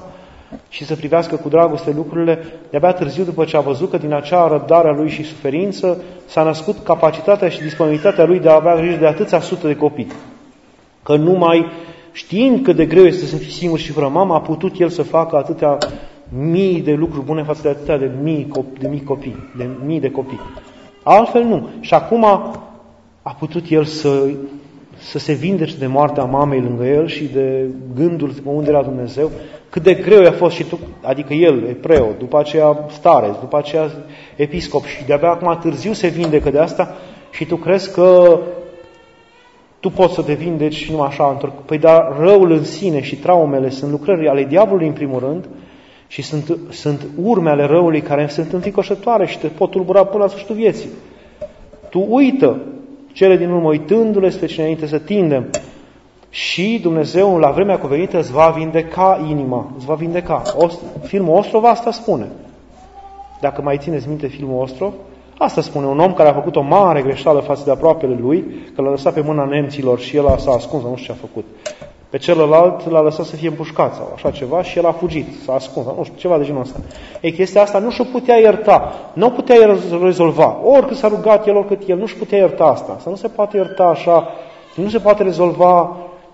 și să privească cu dragoste lucrurile, de-abia târziu, după ce a văzut că din acea răbdare a lui și suferință s-a născut capacitatea și disponibilitatea lui de a avea grijă de atâția sute de copii. Că numai știind cât de greu este să fii singur și fără mamă, a putut el să facă atâtea mii de lucruri bune față de atâtea de mii de copii. Altfel nu. Și acum a putut el să se vindece de moartea mamei lângă el și de gândul unde era Dumnezeu, cât de greu i-a fost și tu, adică el, e preot, după aceea stareț, după aceea episcop și de-abia acum târziu se vindecă de asta și tu crezi că tu poți să te vindeci numai așa. Păi dar răul în sine și traumele sunt lucrări ale diavolului în primul rând și sunt urme ale răului care sunt înfricoșătoare și te pot tulbura până la sfârșitul vieții. Tu uită cele din urmă, uitându-le spre cine înainte să tindem. Și Dumnezeu, la vremea cuvenită, îți va vindeca inima, îți va vindeca. Filmul Ostrov asta spune. Dacă mai țineți minte filmul Ostrov, asta spune un om care a făcut o mare greșeală față de aproapele lui, că l-a lăsat pe mâna nemților și el s-a ascuns, nu știu ce a făcut. Pe celălalt l-a lăsat să fie împușcat sau așa ceva și el a fugit, s-a ascuns, nu știu, ceva de genul ăsta. Ei, chestia asta nu și-o putea ierta, nu putea rezolva. Oricât s-a rugat el, oricât el, nu-și putea ierta asta. Să nu se poate ierta așa, nu se poate rezolva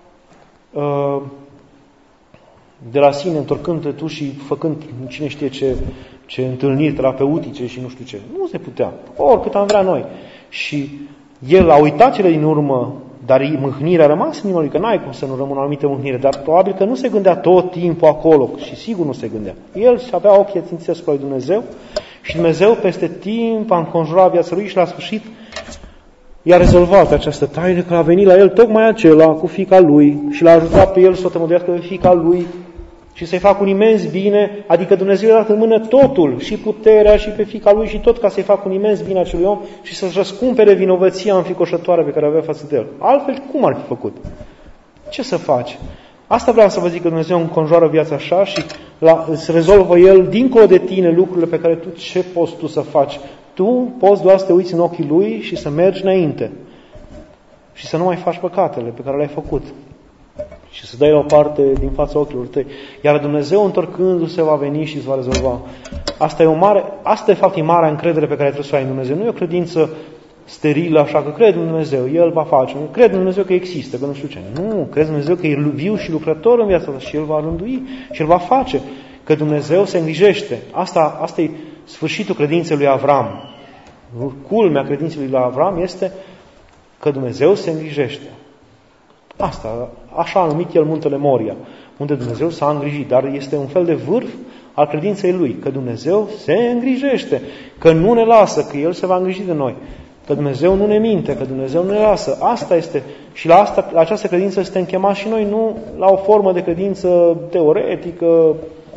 de la sine, întorcându-te tu și făcând cine știe ce întâlniri terapeutice și nu știu ce. Nu se putea. Oricât am vrea noi. Și el a uitat cele din urmă, dar mâhnirea a rămas în inima lui, că n-ai cum să nu rămână o anumită mâhnire, dar probabil că nu se gândea tot timpul acolo și sigur nu se gândea. El avea ochii ațințiți asupra lui Dumnezeu și Dumnezeu peste timp a înconjurat viața lui și la sfârșit i-a rezolvat această taină, că a venit la el tocmai acela cu fiica lui și l-a ajutat pe el să o tămăduiască pe fiica lui și să-i facă un imens bine, adică Dumnezeu i-a dat în mână totul, și puterea, și pe fiica lui, și tot ca să-i facă un imens bine acelui om și să-și răscumpere vinovăția înfricoșătoare pe care avea față de el. Altfel, cum ar fi făcut? Ce să faci? Asta vreau să vă zic, că Dumnezeu înconjoară viața așa și îți rezolvă El, dincolo de tine, lucrurile pe care tu, ce poți tu să faci? Tu poți doar să te uiți în ochii Lui și să mergi înainte și să nu mai faci păcatele pe care le-ai făcut și să dai la o parte din fața ochilor tăi. Iar Dumnezeu, întorcându-se, va veni și îți va rezolva. Asta de fapt e marea încredere pe care trebuie să o ai în Dumnezeu. Nu e o credință sterilă, așa că cred în Dumnezeu, El va face. Cred în Dumnezeu că există, că nu știu ce. Nu, cred în Dumnezeu că e viu și lucrător în viața ta și El va rândui și El va face. Că Dumnezeu se îngrijește. Asta e sfârșitul credinței lui Avram. Culmea credinței lui Avram este că Dumnezeu se îngrijește. Asta, așa a numit el muntele Moria, unde Dumnezeu s-a îngrijit, dar este un fel de vârf al credinței lui, că Dumnezeu se îngrijește, că nu ne lasă, că El se va îngriji de noi, că Dumnezeu nu ne minte, că Dumnezeu nu ne lasă. Asta este, și la această credință suntem chemați și noi, nu la o formă de credință teoretică,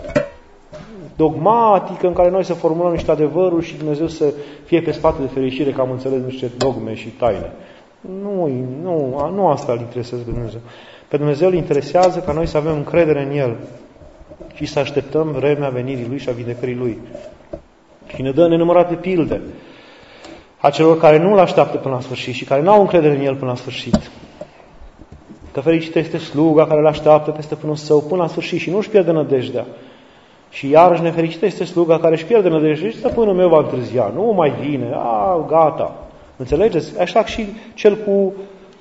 dogmatică, în care noi să formulăm niște adevăruri și Dumnezeu să fie pe spate de fericire că am înțeles niște dogme și taine. Nu asta îl interesează pe Dumnezeu. Pe Dumnezeu îl interesează ca noi să avem încredere în El și să așteptăm vremea venirii Lui și a vindecării Lui. Și ne dă nenumărate pilde a celor care nu-L așteaptă până la sfârșit și care n-au încredere în El până la sfârșit. Că fericită este sluga care îl așteaptă pe stăpânul său până la sfârșit și nu își pierde nădejdea. Și iarăși nefericită este sluga care își pierde nădejdea și stăpânul meu va întârzia, nu mai vine, gata. Înțelegeți? Așa și cel cu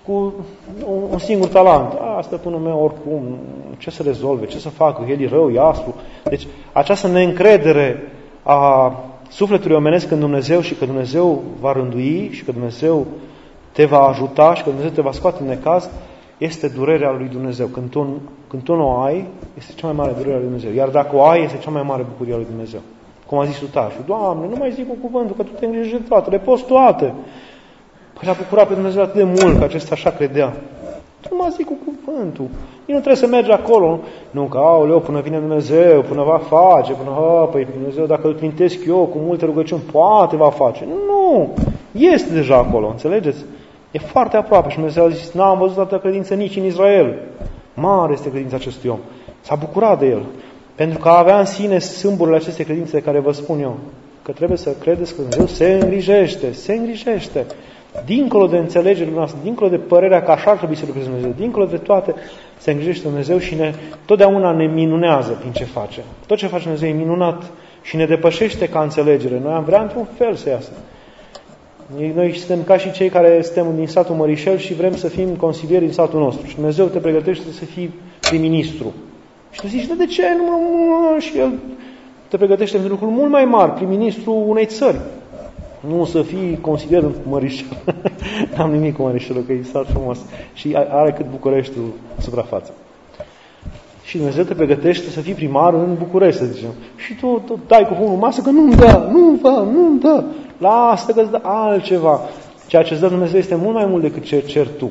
un singur talent. Stăpânul meu oricum, ce să rezolve, ce să facă, el e rău, e aspru. Deci această neîncredere a sufletului omenesc în Dumnezeu și că Dumnezeu va rândui și că Dumnezeu te va ajuta și că Dumnezeu te va scoate în necaz, este durerea lui Dumnezeu. Când tu nu o ai, este cea mai mare durere a lui Dumnezeu. Iar dacă o ai, este cea mai mare bucurie a lui Dumnezeu. Cum a zis Sutașul, Doamne, nu mai zic cu cuvântul, că Tu te îngrijești de toate, le poți toate. Păi l-a bucurat pe Dumnezeu atât de mult că acesta așa credea. Tu mă zic cu cuvântul. Nu trebuie să mergi acolo. Nu, că aoleu, până vine Dumnezeu, până va face, păi Dumnezeu, dacă îl trintesc eu cu multe rugăciuni, poate va face. Nu, este deja acolo, înțelegeți? E foarte aproape și Dumnezeu a zis, n-am văzut atâta credință nici în Israel. Mare este credința acestui om. S-a bucurat de el. Pentru că avea în sine sâmburile acestei credințe de care vă spun eu. Că trebuie să credeți că Dumnezeu se îngrijește. Dincolo de înțelegerea noastră, dincolo de părerea că așa ar trebui să lucreze Dumnezeu, dincolo de toate, se îngrijește Dumnezeu și totdeauna ne minunează prin ce face. Tot ce face Dumnezeu e minunat și ne depășește ca înțelegere. Noi am vrea într-un fel să iasă. Noi suntem ca și cei care suntem din satul Mărișel și vrem să fim consilieri din satul nostru. Și Dumnezeu te pregătește să fii prim-ministru. Și tu zici, de ce? Nu. Și El te pregătește pentru lucruri mult mai mari, prim-ministru unei țări. Nu să fii consilier în Mărișel. N-am nimic cu Mărișelul, că e sat frumos. Și are cât Bucureștiul suprafață. Și Dumnezeu te pregătește să fii primar în București, să zicem. Și tu dai cu pumnul în masă că nu-mi dă, nu-mi dă. Lasă că îți dă altceva. Ceea ce îți dă Dumnezeu este mult mai mult decât ce ceri tu.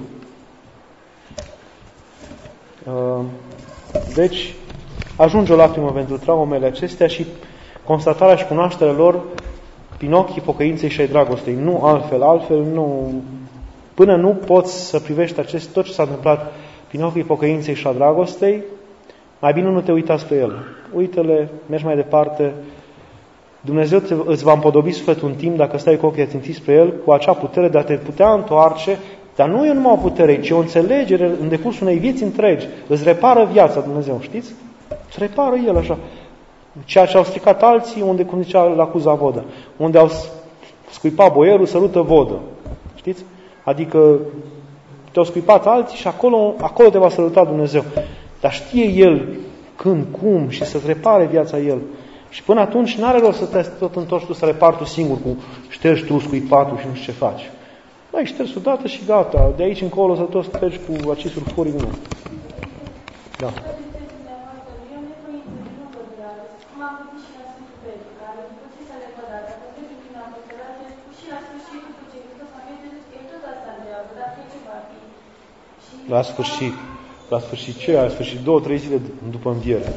Deci, ajunge o lacrimă pentru traumele acestea și constatarea și cunoașterea lor prin ochii pocăinței și ai dragostei. Nu altfel nu. Până nu poți să privești tot ce s-a întâmplat prin ochii pocăinței și a dragostei, mai bine nu te uita spre el. Uită-le, mergi mai departe. Dumnezeu îți va împodobi sufletul un timp, dacă stai cu ochii ațintiți spre el, cu acea putere de a te putea întoarce, dar nu e numai o putere, ci o înțelegere în decursul unei vieți întregi. Îți repară viața Dumnezeu, știți? Îți repară el așa. Ceea ce au stricat alții, unde, cum zicea la Cuza Vodă, unde au scuipat boierul, sărută vodă. Știți? Adică te-au scuipat alții și acolo te va săruta Dumnezeu. Dar știe El când, cum și să-ți repare viața El. Și până atunci n-are rost să te tot întorci tu să repari tu singur cu ștergi tu scuipatul și nu știu ce faci. Ai șters odată și gata. De aici încolo să tot treci cu acei surfuri în urmă. Da. La sfârșit ce? La sfârșit 2-3 zile după înviere.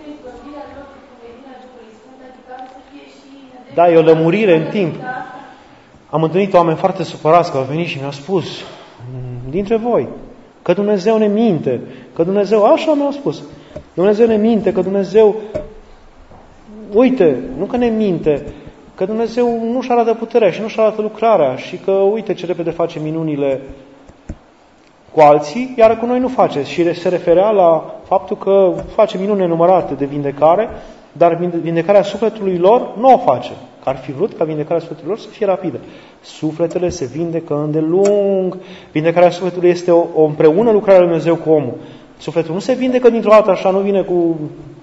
Da, e o lămurire în timp. Am întâlnit oameni foarte supărați că au venit și mi-au spus, dintre voi, că Dumnezeu ne minte, că Dumnezeu, așa mi-au spus, Dumnezeu ne minte, că Dumnezeu, uite, nu că ne minte, că Dumnezeu nu-și arată puterea și nu-și arată lucrarea și că, uite ce repede face minunile cu alții, iar cu noi nu face. Și se referea la faptul că face minuni nenumărate de vindecare, dar vindecarea sufletului lor nu o face. Că ar fi vrut ca vindecarea sufletului lor să fie rapidă. Sufletele se vindecă îndelung. Vindecarea sufletului este o împreună lucrare lui Dumnezeu cu omul. Sufletul nu se vindecă dintr-o dată așa, nu vine cu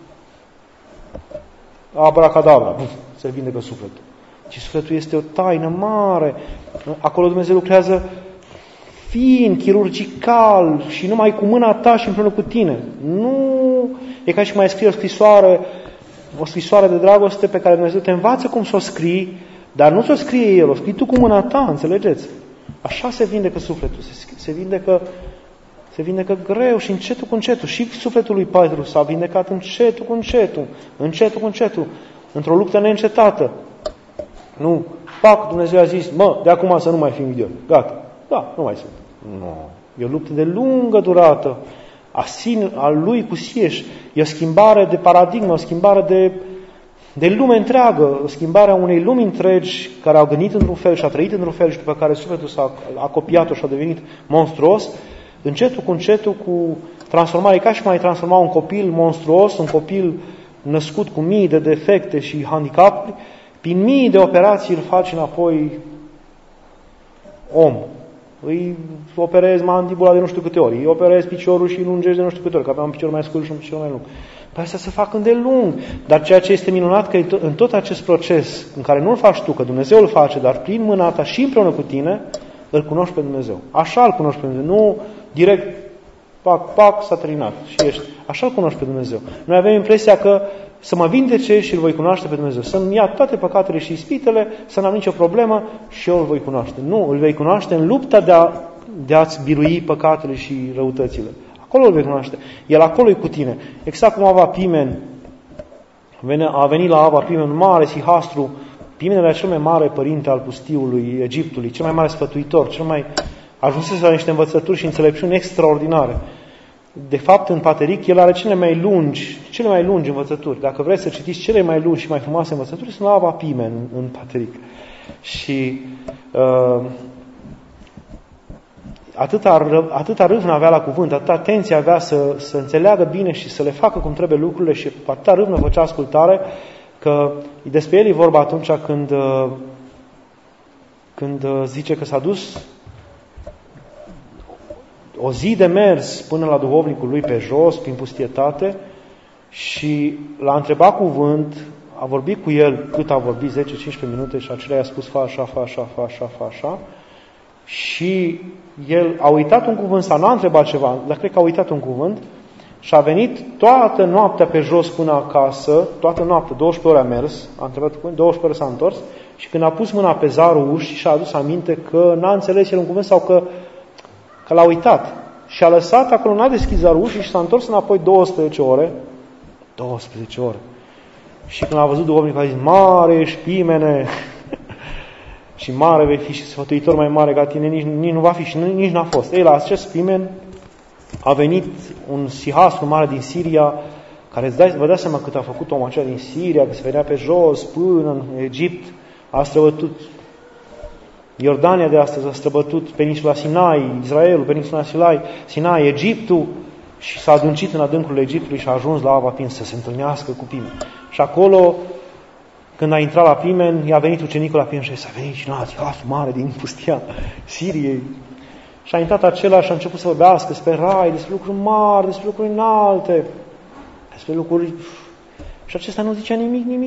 abracadabra. Se vindecă sufletul. Ci sufletul este o taină mare. Acolo Dumnezeu lucrează fin, chirurgical și numai cu mâna ta și împreună cu tine. Nu e ca și mai scrie o scrisoare de dragoste pe care Dumnezeu te învață cum să o scrii, dar nu ți-o scrie El, o scrii tu cu mâna ta, înțelegeți? Așa se vindecă sufletul, se vindecă greu și încetul cu încetul. Și sufletul lui Petru s-a vindecat încetul cu încetul, într-o luptă neîncetată. Nu, Dumnezeu a zis, de acum să nu mai fim idioti, gata, da, nu mai sunt. Nu, e o luptă de lungă durată, al lui cu sieși, e o schimbare de paradigmă, o schimbare de lume întreagă, o schimbare a unei lumi întregi care au gândit într-un fel și a trăit într-un fel și după care sufletul a copiat-o și a devenit monstruos, încetul cu încetul, cu transformare, ca și mai transforma un copil monstruos, un copil născut cu mii de defecte și handicapuri, prin mii de operații îl faci înapoi om. Îi operezi mandibula de nu știu câte ori, îi operezi piciorul și îl lungești de nu știu câte ori, că avea un picior mai scurt și un picior mai lung. Păi asta se fac îndelung. Dar ceea ce este minunat, că în tot acest proces, în care nu îl faci tu, că Dumnezeu îl face, dar prin mâna ta și împreună cu tine, îl cunoști pe Dumnezeu. Așa îl cunoști pe Dumnezeu. Nu direct, pac, s-a terminat și ești. Așa îl cunoști pe Dumnezeu. Noi avem impresia că să mă vindece și îl voi cunoaște pe Dumnezeu. Să-mi ia toate păcatele și ispitele, să n-am nicio problemă și eu îl voi cunoaște. Nu, îl vei cunoaște în lupta de a-ți birui păcatele și răutățile. Acolo îl vei cunoaște. El acolo e cu tine. Exact cum Ava Pimen a venit la Ava Pimen, un mare sihastru, Pimen era cel mai mare părinte al pustiului Egiptului, cel mai mare sfătuitor, ajunsese la niște învățături și înțelepciuni extraordinare. De fapt, în Pateric, el are cele mai lungi învățături. Dacă vreți să citiți cele mai lungi și mai frumoase învățături, sunt la Ava Pimen în Pateric. Și atâta râvnă avea la cuvânt, atâta atenție avea să înțeleagă bine și să le facă cum trebuie lucrurile și atâta râvnă făcea ascultare, că despre el e vorba atunci când zice că s-a dus o zi de mers până la duhovnicul lui pe jos, prin pustietate, și l-a întrebat cuvânt, a vorbit cu el cât a vorbit, 10-15 minute, și acela i-a spus, fa așa, fa așa, fa așa, fa așa, și el a uitat un cuvânt sau n-a întrebat ceva, dar cred că a uitat un cuvânt și a venit toată noaptea pe jos până acasă, toată noaptea, 12 ore a mers, a întrebat cuvânt, 12 ore s-a întors și când a pus mâna pe zarul ușii și a adus aminte că n-a înțeles el un cuvânt sau că l-a uitat. Și a lăsat acolo, n-a deschis zarul ușii și s-a întors înapoi 12 ore. 12 ore. Și când a văzut duhovnicul a zis, mare ești, Pimene, și mare vei fi și sfătuitor mai mare ca tine, nici nu va fi și nici n-a fost. Ei, la acest Pimen a venit un sihastru mare din Siria, care vă dați seama cât a făcut omul acela din Siria, că se venea pe jos până în Egipt, a străbătut Iordania de astăzi, a străbătut peninsula Sinai, Israelul, peninsula Sinai, Egiptul, și s-a adâncit în adâncurile Egiptului și a ajuns la Ava Pin să se întâlnească cu Pimen. Și acolo, când a intrat la Pimen, i-a venit ucenicul la Pimen și s-a venit și sihastru mare din pustia Siriei. Și a intrat acela și a început să vorbească despre rai, despre lucruri mari, despre lucruri înalte, despre lucruri... Și acesta nu zicea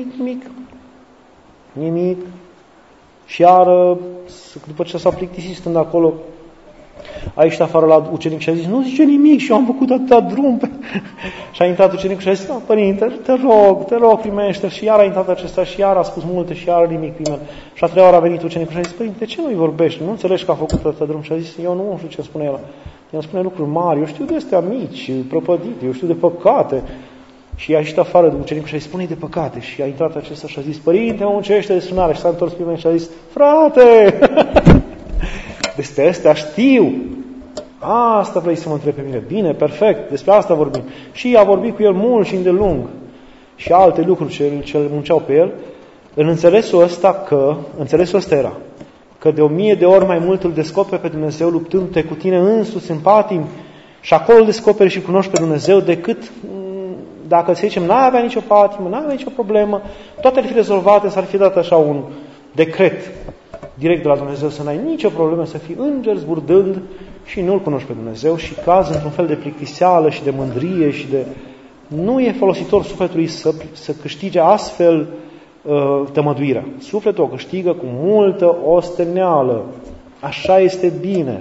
nimic. Și iară, după ce s-a plictisit stând acolo, a ieșit afară la ucenic și a zis, nu zice nimic și eu am făcut atâta drum. Și a intrat ucenicul și a zis, părinte, te rog, primește. Și iar a intrat acesta și iar a spus multe și iar nimic primește. Și a treia oară a venit ucenicul și a zis, părinte, ce nu-i vorbești? Nu înțelegi că a făcut atâta drum? Și a zis, eu nu știu ce spune el. El spune lucruri mari, eu știu de astea mici, prăpădite, eu știu de păcate. Și a ieșit afară de ucenicul și a zis, spune-i de păcate. Și a intrat acesta și a zis, părinte, mă muncește de sunare. Și s-a întors pe mine și a zis, frate, despre astea știu. Asta vrei să mă întrebi pe mine. Bine, perfect, despre asta vorbim. Și a vorbit cu el mult și îndelung. Și alte lucruri ce îl munceau pe el. În înțelesul ăsta era că de 1000 de ori mai mult îl descoperi pe Dumnezeu luptându-te cu tine însuți în patim și acolo îl descoperi și cunoști pe Dumnezeu decât dacă să zicem n-ai avea nicio patimă, n-ai avea nicio problemă, toate ar fi rezolvate, s-ar fi dat așa un decret direct de la Dumnezeu să n-ai nicio problemă, să fii înger zburdând și nu-L cunoști pe Dumnezeu și caz într-un fel de plictiseală și de mândrie și de... Nu e folositor sufletului să câștige astfel tămăduirea. Sufletul o câștigă cu multă osteneală. Așa este bine.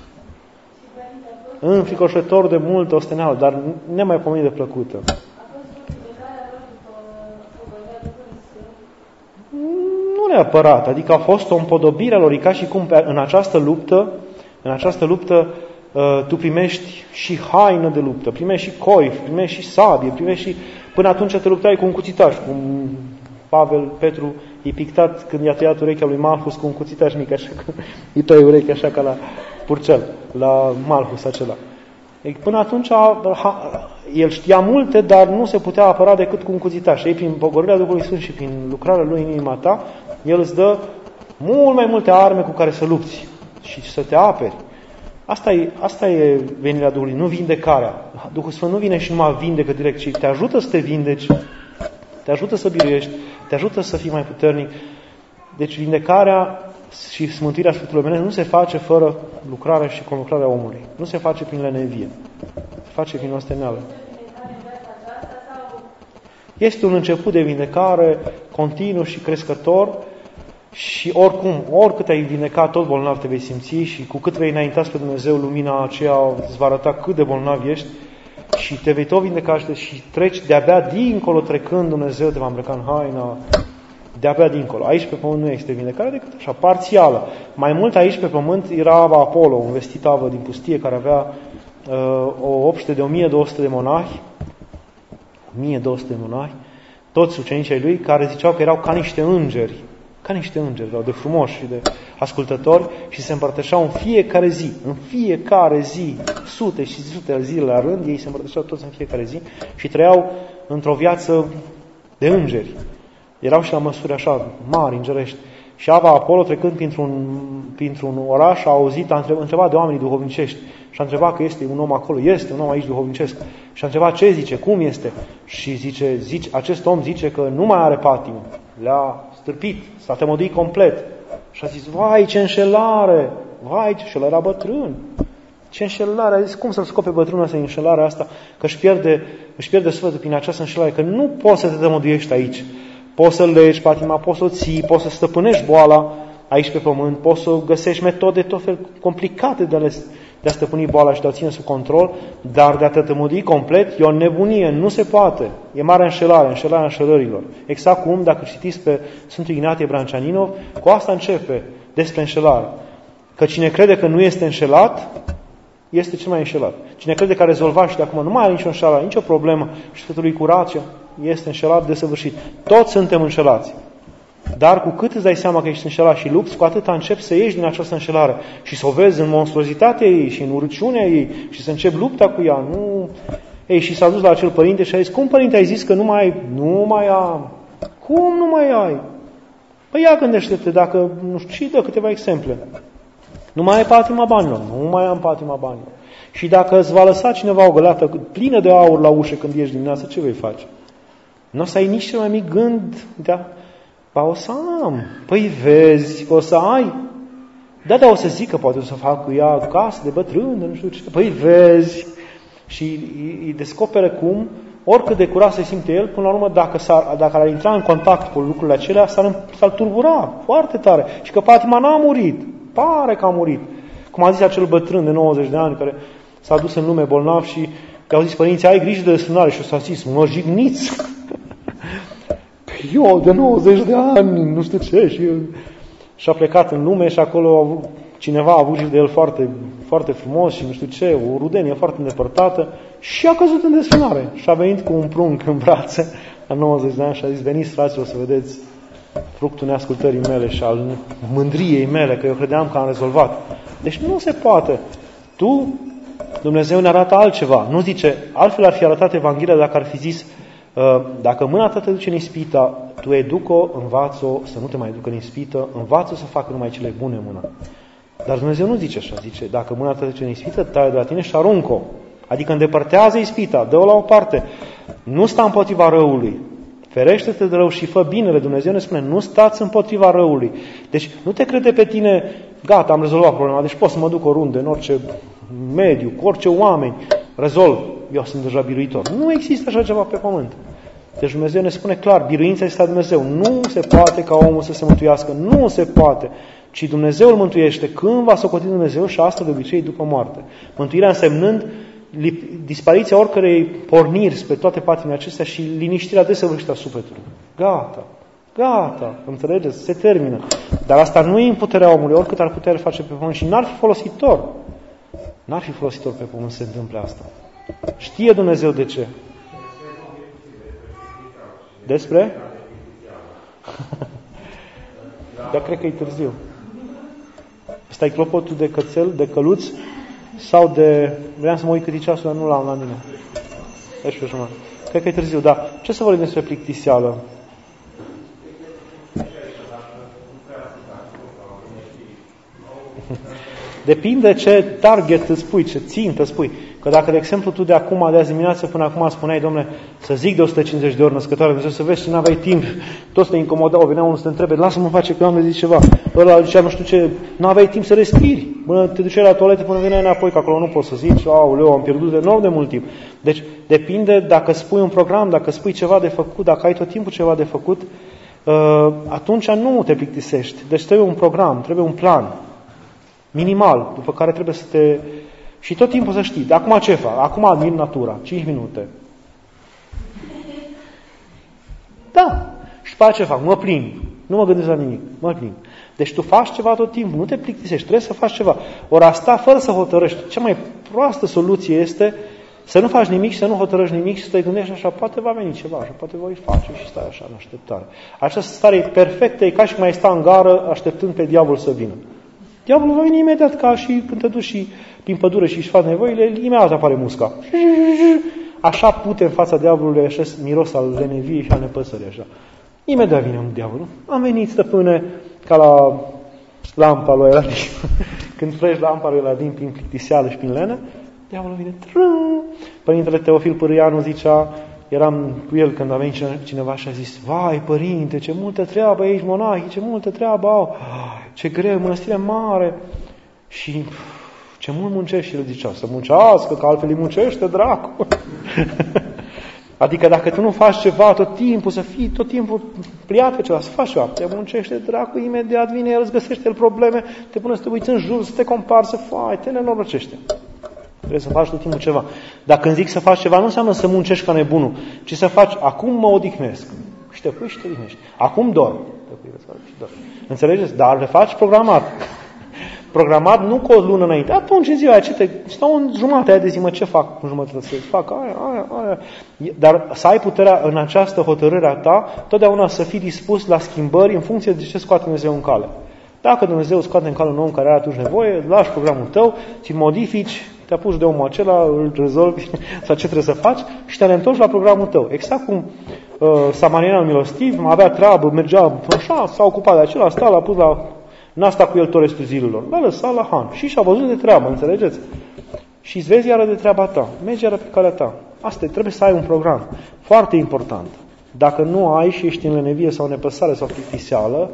Înfricoșător de multă osteneală, dar nemaipomenit de plăcută. Nu neapărat, adică a fost o împodobire a lor, ca și cum în această luptă tu primești și haină de luptă, primești și coif, primești și sabie, primești și... Până atunci te luptai cu un cuțitaș, cum Petru i-a pictat când i-a tăiat urechea lui Malchus cu un cuțitaș mic, așa că îi tăi urechea așa ca la Purcel, la Malchus acela. Până atunci el știa multe, dar nu se putea apăra decât cu un cuțitaș. Ei, prin pogorârea Duhului Sfânt și prin lucrarea lui în inima ta, el îți dă mult mai multe arme cu care să lupți și să te aperi. Asta e venirea Duhului, nu vindecarea. Duhul Sfânt nu vine și numai vindecă direct, ci te ajută să te vindeci, te ajută să biruiești, te ajută să fii mai puternic. Deci vindecarea și mântuirea Sfântului Omenesc nu se face fără lucrarea și conlucrarea omului. Nu se face prin lenevie. Se face prin osteneală. Este un început de vindecare continuu și crescător și oricât ai vindecat, tot bolnav te vei simți și cu cât vei înainta spre Dumnezeu, lumina aceea îți va arăta cât de bolnav ești și te vei tot vindeca și treci de-abia dincolo, trecând Dumnezeu te va îmbrăca în haina de-abia dincolo. Aici pe pământ nu este vindecare decât așa, parțială. Mai mult aici pe pământ era Ava Apollo, un vestit avă din pustie care avea o obște de 1200 de monahi, 1200 de monahi, toți ucenicii lui, care ziceau că erau ca niște îngeri, erau de frumoși și de ascultători și se împărtășeau în fiecare zi, sute și sute de zile la rând, ei se împărtășeau toți în fiecare zi și trăiau într-o viață de îngeri. Erau și la măsuri așa mari, îngerești. Și Ava Apollo, trecând printr-un oraș, a auzit, a întrebat de oamenii duhovnicești și a întrebat că este un om acolo, este un om aici duhovnicesc. Și a întrebat ce zice, cum este. Și acest om zice că nu mai are patimă. Le-a stârpit, s-a tămăduit complet. Și a zis, vai, ce înșelare! Vai, ce înșelare, era bătrân! Ce înșelare! A zis, cum să-l scope bătrânul ăsta în înșelarea asta? Că își pierde sufletul prin această înșelare, că nu poți să te tămăduiești aici. Poți să legi patima, poți să o ții, poți să stăpânești boala aici pe pământ, poți să găsești metode tot fel complicate de a stăpâni boala și de a ține sub control, dar de a te tămădui complet e o nebunie, nu se poate. E mare înșelare, înșelarea înșelărilor. Exact cum, dacă citiți pe Sfântul Ignatie Brancianinov, cu asta începe despre înșelare. Că cine crede că nu este înșelat, este cel mai înșelat. Cine crede că a rezolvat și de acum nu mai are nicio înșelare, nicio problemă și sufletul lui curat, este înșelat desăvârșit. Toți suntem înșelați. Dar cu cât îți dai seama că ești înșelat și lupți, cu atât începi să ieși din această înșelare și să o vezi în monstruozitatea ei și în urăciunea ei și să începi lupta cu ea. Nu... Ei, și s-a dus la acel părinte și a zis, cum părinte ai zis că nu mai am? Cum nu mai ai? Păi ia gândește-te dacă, nu știu, și dă câteva exemple. Nu mai ai patima banilor, nu mai am patima banilor. Și dacă îți va lăsa cineva o găleată plină de aur la ușă când ieși dimineața, ce vei face? Nu o să ai nici cel mai mic gând de a... Ba, o să am. Păi vezi, o să ai. Da, o să zic că poate o să fac cu ea casă de bătrân, nu știu ce. Păi vezi. Și îi descoperă cum, oricât de curat se simte el, până la urmă, dacă ar intra în contact cu lucrurile acelea, s-ar turbura foarte tare. Și că patima n-a murit. Pare că a murit. Cum a zis acel bătrân de 90 de ani, care s-a dus în lume bolnav și i-au zis părinții, ai grijă de desfrânare. Și s-a zis, mă jigniți. Eu, de 90 de ani, nu știu ce. Și a plecat în lume și acolo cineva a avut de el foarte, foarte frumos și nu știu ce, o rudenie foarte îndepărtată și a căzut în desfrânare. Și a venit cu un prunc în brațe la 90 de ani și a zis, veniți fraților să vedeți fructul neascultării mele și al mândriei mele, că eu credeam că am rezolvat. Deci nu se poate. Dumnezeu ne arată altceva. Nu zice, altfel ar fi arătat Evanghelia dacă ar fi zis, dacă mâna ta te duce în ispită, tu educă-o, învață-o să nu te mai ducă în ispită, învață-o să facă numai cele bune mâna. Dar Dumnezeu nu zice așa, zice, dacă mâna ta te duce în ispită, taie de la tine și aruncă-o. Adică îndepărtează ispita, dă-o la o parte. Nu sta împotriva răului. Ferește-te de rău și fă binele. Dumnezeu ne spune, nu stați împotriva răului. Deci nu te crede pe tine, gata, am rezolvat problema, deci pot să mă duc oriunde, în orice mediu, cu orice oameni, rezolv. Eu sunt deja biruitor. Nu există așa ceva pe pământ. Deci Dumnezeu ne spune clar, biruința este a Dumnezeu. Nu se poate ca omul să se mântuiască. Nu se poate. Ci Dumnezeu îl mântuiește când va socoti Dumnezeu și asta de obicei după moarte. Mântuirea însemnând dispariția oricărei porniri spre toate patimile acestea și liniștirea desăvârșită a sufletului. Gata. Gata. Înțelegeți? Se termină. Dar asta nu e în puterea omului, oricât ar putea face pe pământ și n-ar fi folositor. N-ar fi folositor pe pământ să se întâmple asta. Știe Dumnezeu de ce. Despre? Dar cred că e târziu. Ăsta e clopotul de cățel, de căluț sau de... Vreau să mă uit cât e ceasul, dar nu l-am la mine. 11:30. Cred că e târziu, da. Ce să vorbim despre plictiseală? Depinde ce target îți pui, ce țintă îți pui. Că dacă, de exemplu, tu de acum, de azi dimineață până acum spuneai, dom'le, să zic de 150 de ori născătoare Dumnezeu, să vezi și n-aveai timp, toți te incomodau, venea unul să te întrebe, lasă-mă face că eu am de zis ceva. Ăla zicea, nu știu ce, n-aveai timp să respiri. Până te duceai la toaletă până veneai înapoi, că acolo nu poți să zici, aoleu, am pierdut enorm de mult timp. Deci, depinde dacă spui un program, dacă spui ceva de făcut, dacă ai tot timpul ceva de făcut, atunci nu te plictisești. Deci trebuie un program, trebuie un plan minimal, după care trebuie să te... Și tot timpul să știi, de acum ce fac? Acum admir natura, 5 minute. Da. Și pe ce fac? Mă plimb. Nu mă gândesc la nimic. Mă plimb. Deci tu faci ceva tot timpul, nu te plictisești, trebuie să faci ceva. Ori asta, fără să hotărăști, cea mai proastă soluție este să nu faci nimic și să nu hotărăști nimic și să te gândești așa, poate va veni ceva, așa, poate voi face și stai așa în așteptare. Această stare e perfectă, e ca și cum ai sta în gară așteptând pe diavol să vină. Diavolul va veni imediat, ca și când te duci și prin pădure și își faci nevoile, imediat apare musca. Așa pute în fața diavolului, așa miros al leneviei și al nepăsării, așa. Imediat vine diavolul. Am venit, stăpâne, ca la lampa lui Aladin. Când freci lampa lui Aladin prin plictiseală și prin lenă, diavolul vine. Părintele Teofil Pârâianu zicea, eram cu el când a venit cineva și a zis, vai, părinte, ce multă treabă aici, monahii, ce multă treabă au, ce greu, mănăstire mare. Și ce mult muncești? Și el zicea, să muncească, că altfel îi muncește dracu. Adică dacă tu nu faci ceva tot timpul, să fii tot timpul pliat pe ceva, să faci ceva, te muncește dracu, imediat vine el, îți găsește el probleme, te pune să te uiți în jur, să te compari, să faci, te nenorăcește. Trebuie să faci tot timpul ceva. Dacă când zic să faci ceva, nu înseamnă să muncești ca nebunul, ci să faci, acum mă odihnesc. Și te pui și te odihnești. Acum dorm. Te pui și dormi. Înțelegeți? Dar le faci programat. Programat nu cu o lună înainte. Atunci în ziua aceea, stau în jumătatea de zi, mă, ce fac în jumătatea de zi? Fac aia. Dar să ai puterea în această hotărâre a ta, totdeauna să fii dispus la schimbări în funcție de ce scoate Dumnezeu în cale. Dacă Dumnezeu scoate în cale un om care are atunci nevoie, lași programul tău, ți-l modifici, te apuci de omul acela, îl rezolvi sau ce trebuie să faci și te întorci la programul tău. Exact cum samarianul milostiv avea treabă, mergea așa, s-a ocupat de acela, l-a pus n-a stat cu el tot restul zilelor. L-a lăsat la Han și și-a văzut de treabă, înțelegeți? Și îți vezi iară de treaba ta. Mergi iară pe calea ta. Asta trebuie să ai un program. Foarte important. Dacă nu ai și ești în lenevie sau nepăsare sau plictiseală,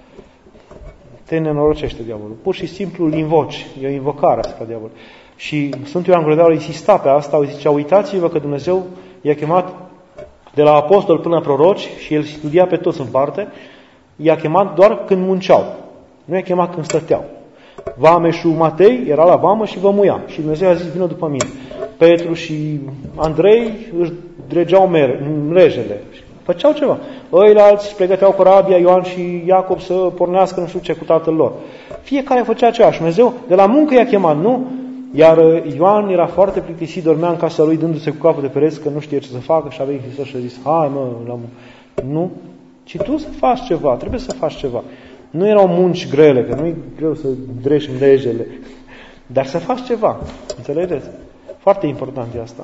te nenorocește diavolul. Pur și simplu îl invoci. E o invocare asupra diavolului. Și Sfântul Ioan Gură insista pe asta. Zicea, uitați-vă că Dumnezeu i-a chemat de la apostol până la proroci și el studia pe toți în parte. I-a chemat doar când munceau. Nu i-a chemat când stăteau. Vameșul Matei era la vamă și vămuia. Și Dumnezeu a zis, vină după mine. Petru și Andrei își dregeau mrejele. Făceau ceva. Ăilalți își pregăteau corabia, Ioan și Iacob să pornească nu știu ce cu tatăl lor. Fiecare făcea ceva. Și Dumnezeu de la muncă i-a chemat, nu? Iar Ioan era foarte plictisit, dormea în casa lui dându-se cu capul de pereți că nu știe ce să facă și a venit Hristos și a zis, hai mă, nu? Ci tu să faci ceva, trebuie să faci ceva. Nu erau munci grele, că nu-i greu să dreși mrejele, dar să faci ceva. Înțelegeți? Foarte important e asta.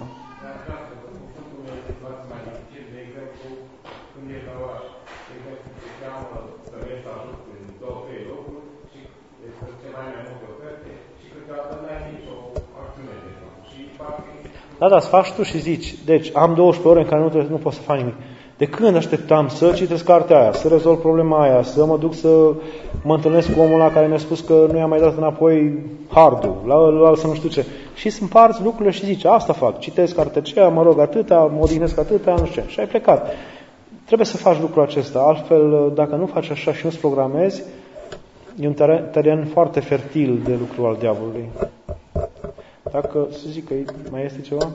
Da, să faci tu și zici, deci am 12 ore în care nu pot să fac nimic. De când așteptam să citesc cartea aia, să rezolv problema aia, să mă duc să mă întâlnesc cu omul ăla care mi-a spus că nu i-a mai dat înapoi hardul, la să nu știu ce. Și să împarți lucrurile și zici, asta fac, citesc cartea aceea, mă rog atâta, mă odihnesc atâta, nu știu ce. Și ai plecat. Trebuie să faci lucrul acesta, altfel, dacă nu faci așa și nu-ți programezi, e un teren foarte fertil de lucru al diavolului. Dacă, să zic că mai este ceva?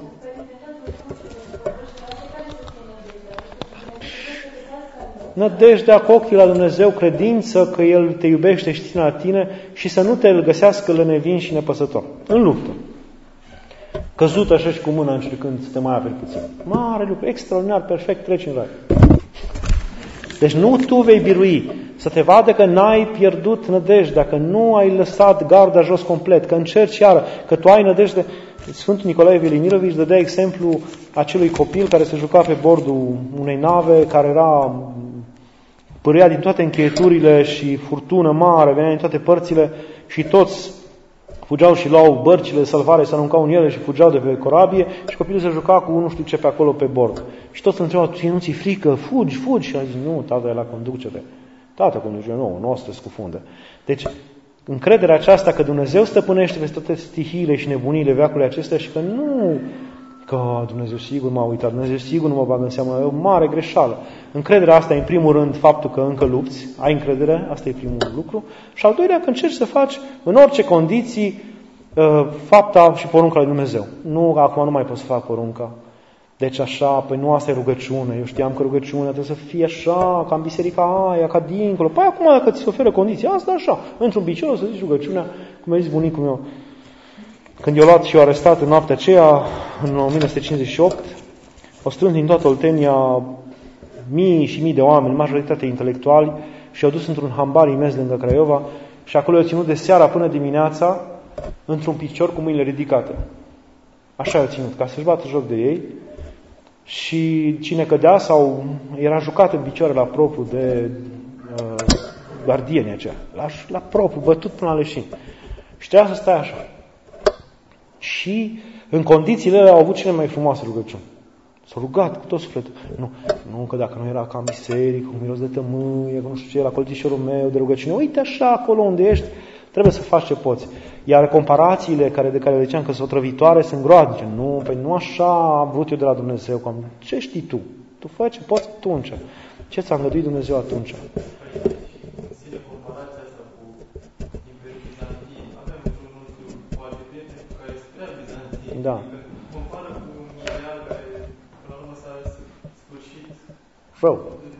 Nădejdea cu ochii la Dumnezeu, credință că El te iubește și ține la tine și să nu te găsească lănevin și nepăsător. În luptă. Căzut așa și cu mâna încercând să te mai aperi puțin. Mare lucru, extraordinar, perfect, treci în rai. Deci nu tu vei birui. Să te vadă că n-ai pierdut nădejdea, că nu ai lăsat garda jos complet, că încerci iară, că tu ai nădejde. Sfântul Nicolae Velimirovici dădea exemplu acelui copil care se juca pe bordul unei nave, care era pârâia din toate încheieturile și furtună mare, venea din toate părțile și toți fugeau și luau bărcile de salvare, se aruncau în ele și fugeau de pe corabie și copilul se juca cu nu știu ce pe acolo pe bord. Și toți întrebau, nu ți-e frică? Fugi! Și a zis, nu, tata e la conducere. Tata conduce, nu o să te scufundă. Deci, încrederea aceasta că Dumnezeu stăpânește peste toate stihiile și nebunile veacului acestea și că nu, că Dumnezeu sigur m-a uitat, Dumnezeu sigur nu mă bagă în seamă, e o mare greșeală. Încrederea asta e în primul rând faptul că încă lupți, ai încredere, asta e primul lucru. Și al doilea, că încerci să faci în orice condiții fapta și porunca lui Dumnezeu. Nu, acum nu mai pot să fac porunca. Deci așa, păi nu asta e rugăciune. Eu știam că rugăciunea trebuie să fie așa, ca în biserica aia, ca dincolo. Păi acum dacă ți se oferă condiții, asta așa. Într-un picior să zici rugăciunea, cum a zis bunicul meu. Când i-a luat și i-a arestat în noaptea aceea, în 1958, au strâns din toată Oltenia mii și mii de oameni, majoritatea intelectuali, și i-au dus într-un hambar imens lângă Craiova și acolo i-au ținut de seara până dimineața într-un picior cu mâinile ridicate. Așa i-au ținut, ca să-și bată joc de ei. Și cine cădea sau era jucat în picioarele la propriu de gardienii aceia, la propriu, bătut până la leșin. Și trebuia să stai așa. Și în condițiile alea au avut cele mai frumoase rugăciuni. S-au rugat cu tot sufletul. Nu, că dacă nu era ca în biserică, cu miros de tămâie, că nu știu ce, la colțișorul meu de rugăciune, uite așa, acolo unde ești, trebuie să faci ce poți. Iar comparațiile de care le ziceam că sunt otrăvitoare sunt groaznice. Nu așa am vrut eu de la Dumnezeu. Ce știi tu? Tu fă ce poți atunci. Ce ți-a îngăduit Dumnezeu atunci? Da. Rău.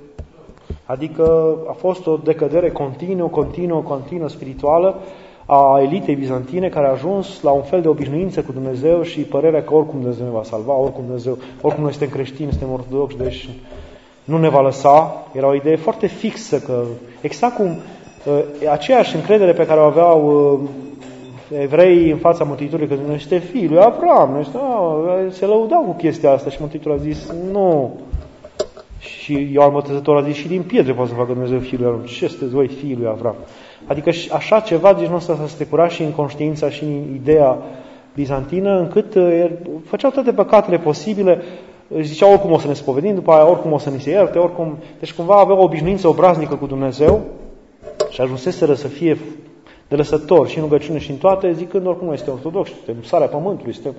Adică a fost o decădere continuă spirituală a elitei bizantine care a ajuns la un fel de obișnuință cu Dumnezeu și părerea că oricum Dumnezeu ne va salva, oricum noi suntem creștini, suntem ortodoxi, deci nu ne va lăsa. Era o idee foarte fixă, că exact cum aceeași încredere pe care o aveau evreii în fața Mântuitorului, că Dumnezeu este fiul lui Avram, se lăudau cu chestia asta și Mântuitorul a zis, nu. Și Ioan Botezătorul a zis, și din pietre poate să facă Dumnezeu fiul lui Avram. Ce sunteți voi, fiul lui Avram? Adică așa ceva, deci nu s-a strecurat și în conștiința și în ideea bizantină, încât făceau toate păcatele posibile, ziceau oricum o să ne spovedim, după aia oricum o să ni se ierte, oricum. Deci cumva aveau o obișnuință obraznică cu Dumnezeu și ajunseseră să fie de lăsători și în rugăciune și în toate, zicând oricum noi suntem ortodoxi, suntem sarea pământului, suntem...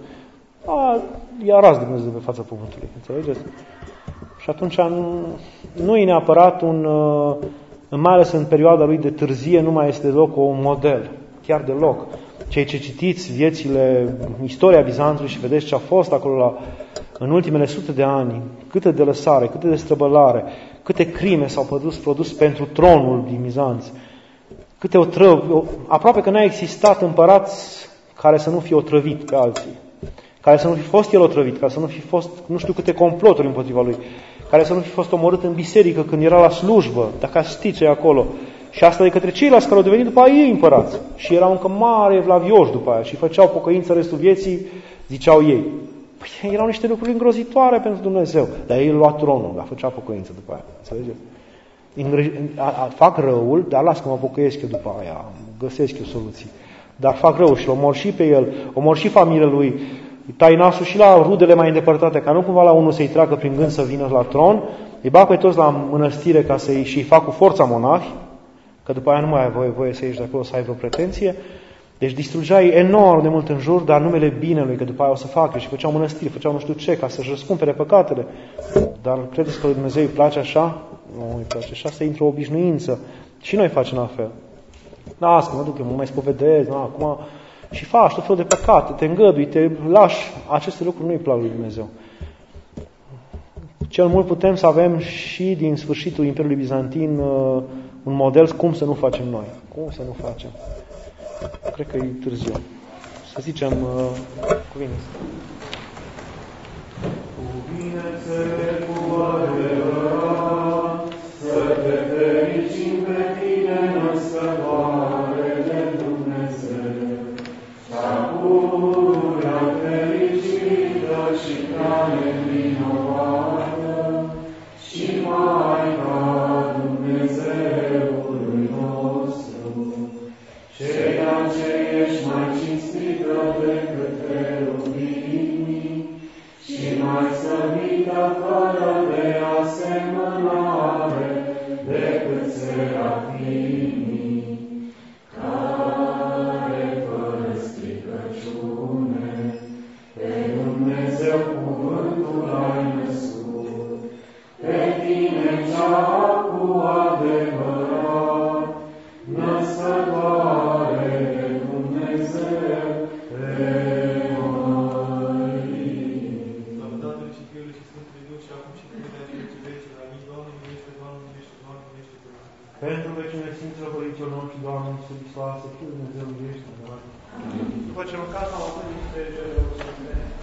i-a ras de Dumnezeu pe fața pământului, înțelegeți? Și atunci nu e neapărat mai ales în perioada lui de târzie, nu mai este deloc un model, chiar deloc. Cei ce citiți istoria Bizanțului și vedeți ce a fost acolo în ultimele sute de ani, câte de lăsare, câte de străbălare, câte crime s-au produs pentru tronul din Bizanț, câte aproape că n-a existat împărat care să nu fie otrăvit pe alții, care să nu fi fost el otrăvit, care să nu fi fost nu știu câte comploturi împotriva lui, care să nu fi fost omorât în biserică când era la slujbă, dacă știți ce e acolo. Și asta de către ceilalți care au devenit după aia ei împărați. Și erau încă mari evlavioși după aia și făceau pocăință restul vieții, ziceau ei. Păi erau niște lucruri îngrozitoare pentru Dumnezeu. Dar ei lua tronul, dar făcea pocăință după aia. Înțelegeți? Fac răul, dar las că mă pocăiesc eu după aia, găsesc eu soluții. Dar fac răul și omor și pe el, omor și familia lui, tai nasul și la rudele mai îndepărtate, ca nu cumva la unul să-i treacă prin gând să vină la tron, îi bag pe toți la mănăstire ca și-i fac cu forța monahi, că după aia nu mai ai voie să ieși de acolo să ai vreo pretenție. Deci distrugeai enorm de mult în jur, dar numele binelui, că după aia o să facă, și făceau mănăstiri, făceau nu știu ce, ca să-și răscumpere păcatele. Dar credeți că lui Dumnezeu îi place așa? Nu îi place așa, să intră o obișnuință. Și noi facem la fel. Las că mă duc, eu mă mai spovedez, acum... Și faci tot felul de păcate, te îngădui, te lași. Aceste lucruri nu-i plac lui Dumnezeu. Cel mult putem să avem și din sfârșitul Imperiului Bizantin un model cum să nu facem noi. Cum să nu facem. Cred că e târziu. Să zicem cuvinte. Cuvinte cu adevărat, să te fericim pe tine, născătoare de Dumnezeu. Pururea fericită și prea nevinovată și Maica Dumnezeului nostru, ceea ce ești mai cinstită decât cherubimii și mai slăvită fără de asemănare decât serafimii, pe Dumnezeu cuvântul ai născut, pe tine cea cu adevărat, născătoare de Dumnezeu, pe noi. Tatălui și Fiului și Sfântului Duh și acum și pururea și vecii vecii, la mii, Doamne, miluiește, Doamne, miluiește, Doamne, miluiește, Doamne. Pentru vecile Sfinților Părinților noștri, Doamne, Iisus Hristos, Fiul Dumnezeu, miluiește, Doamne. După ce mâncați, am avut dintre cele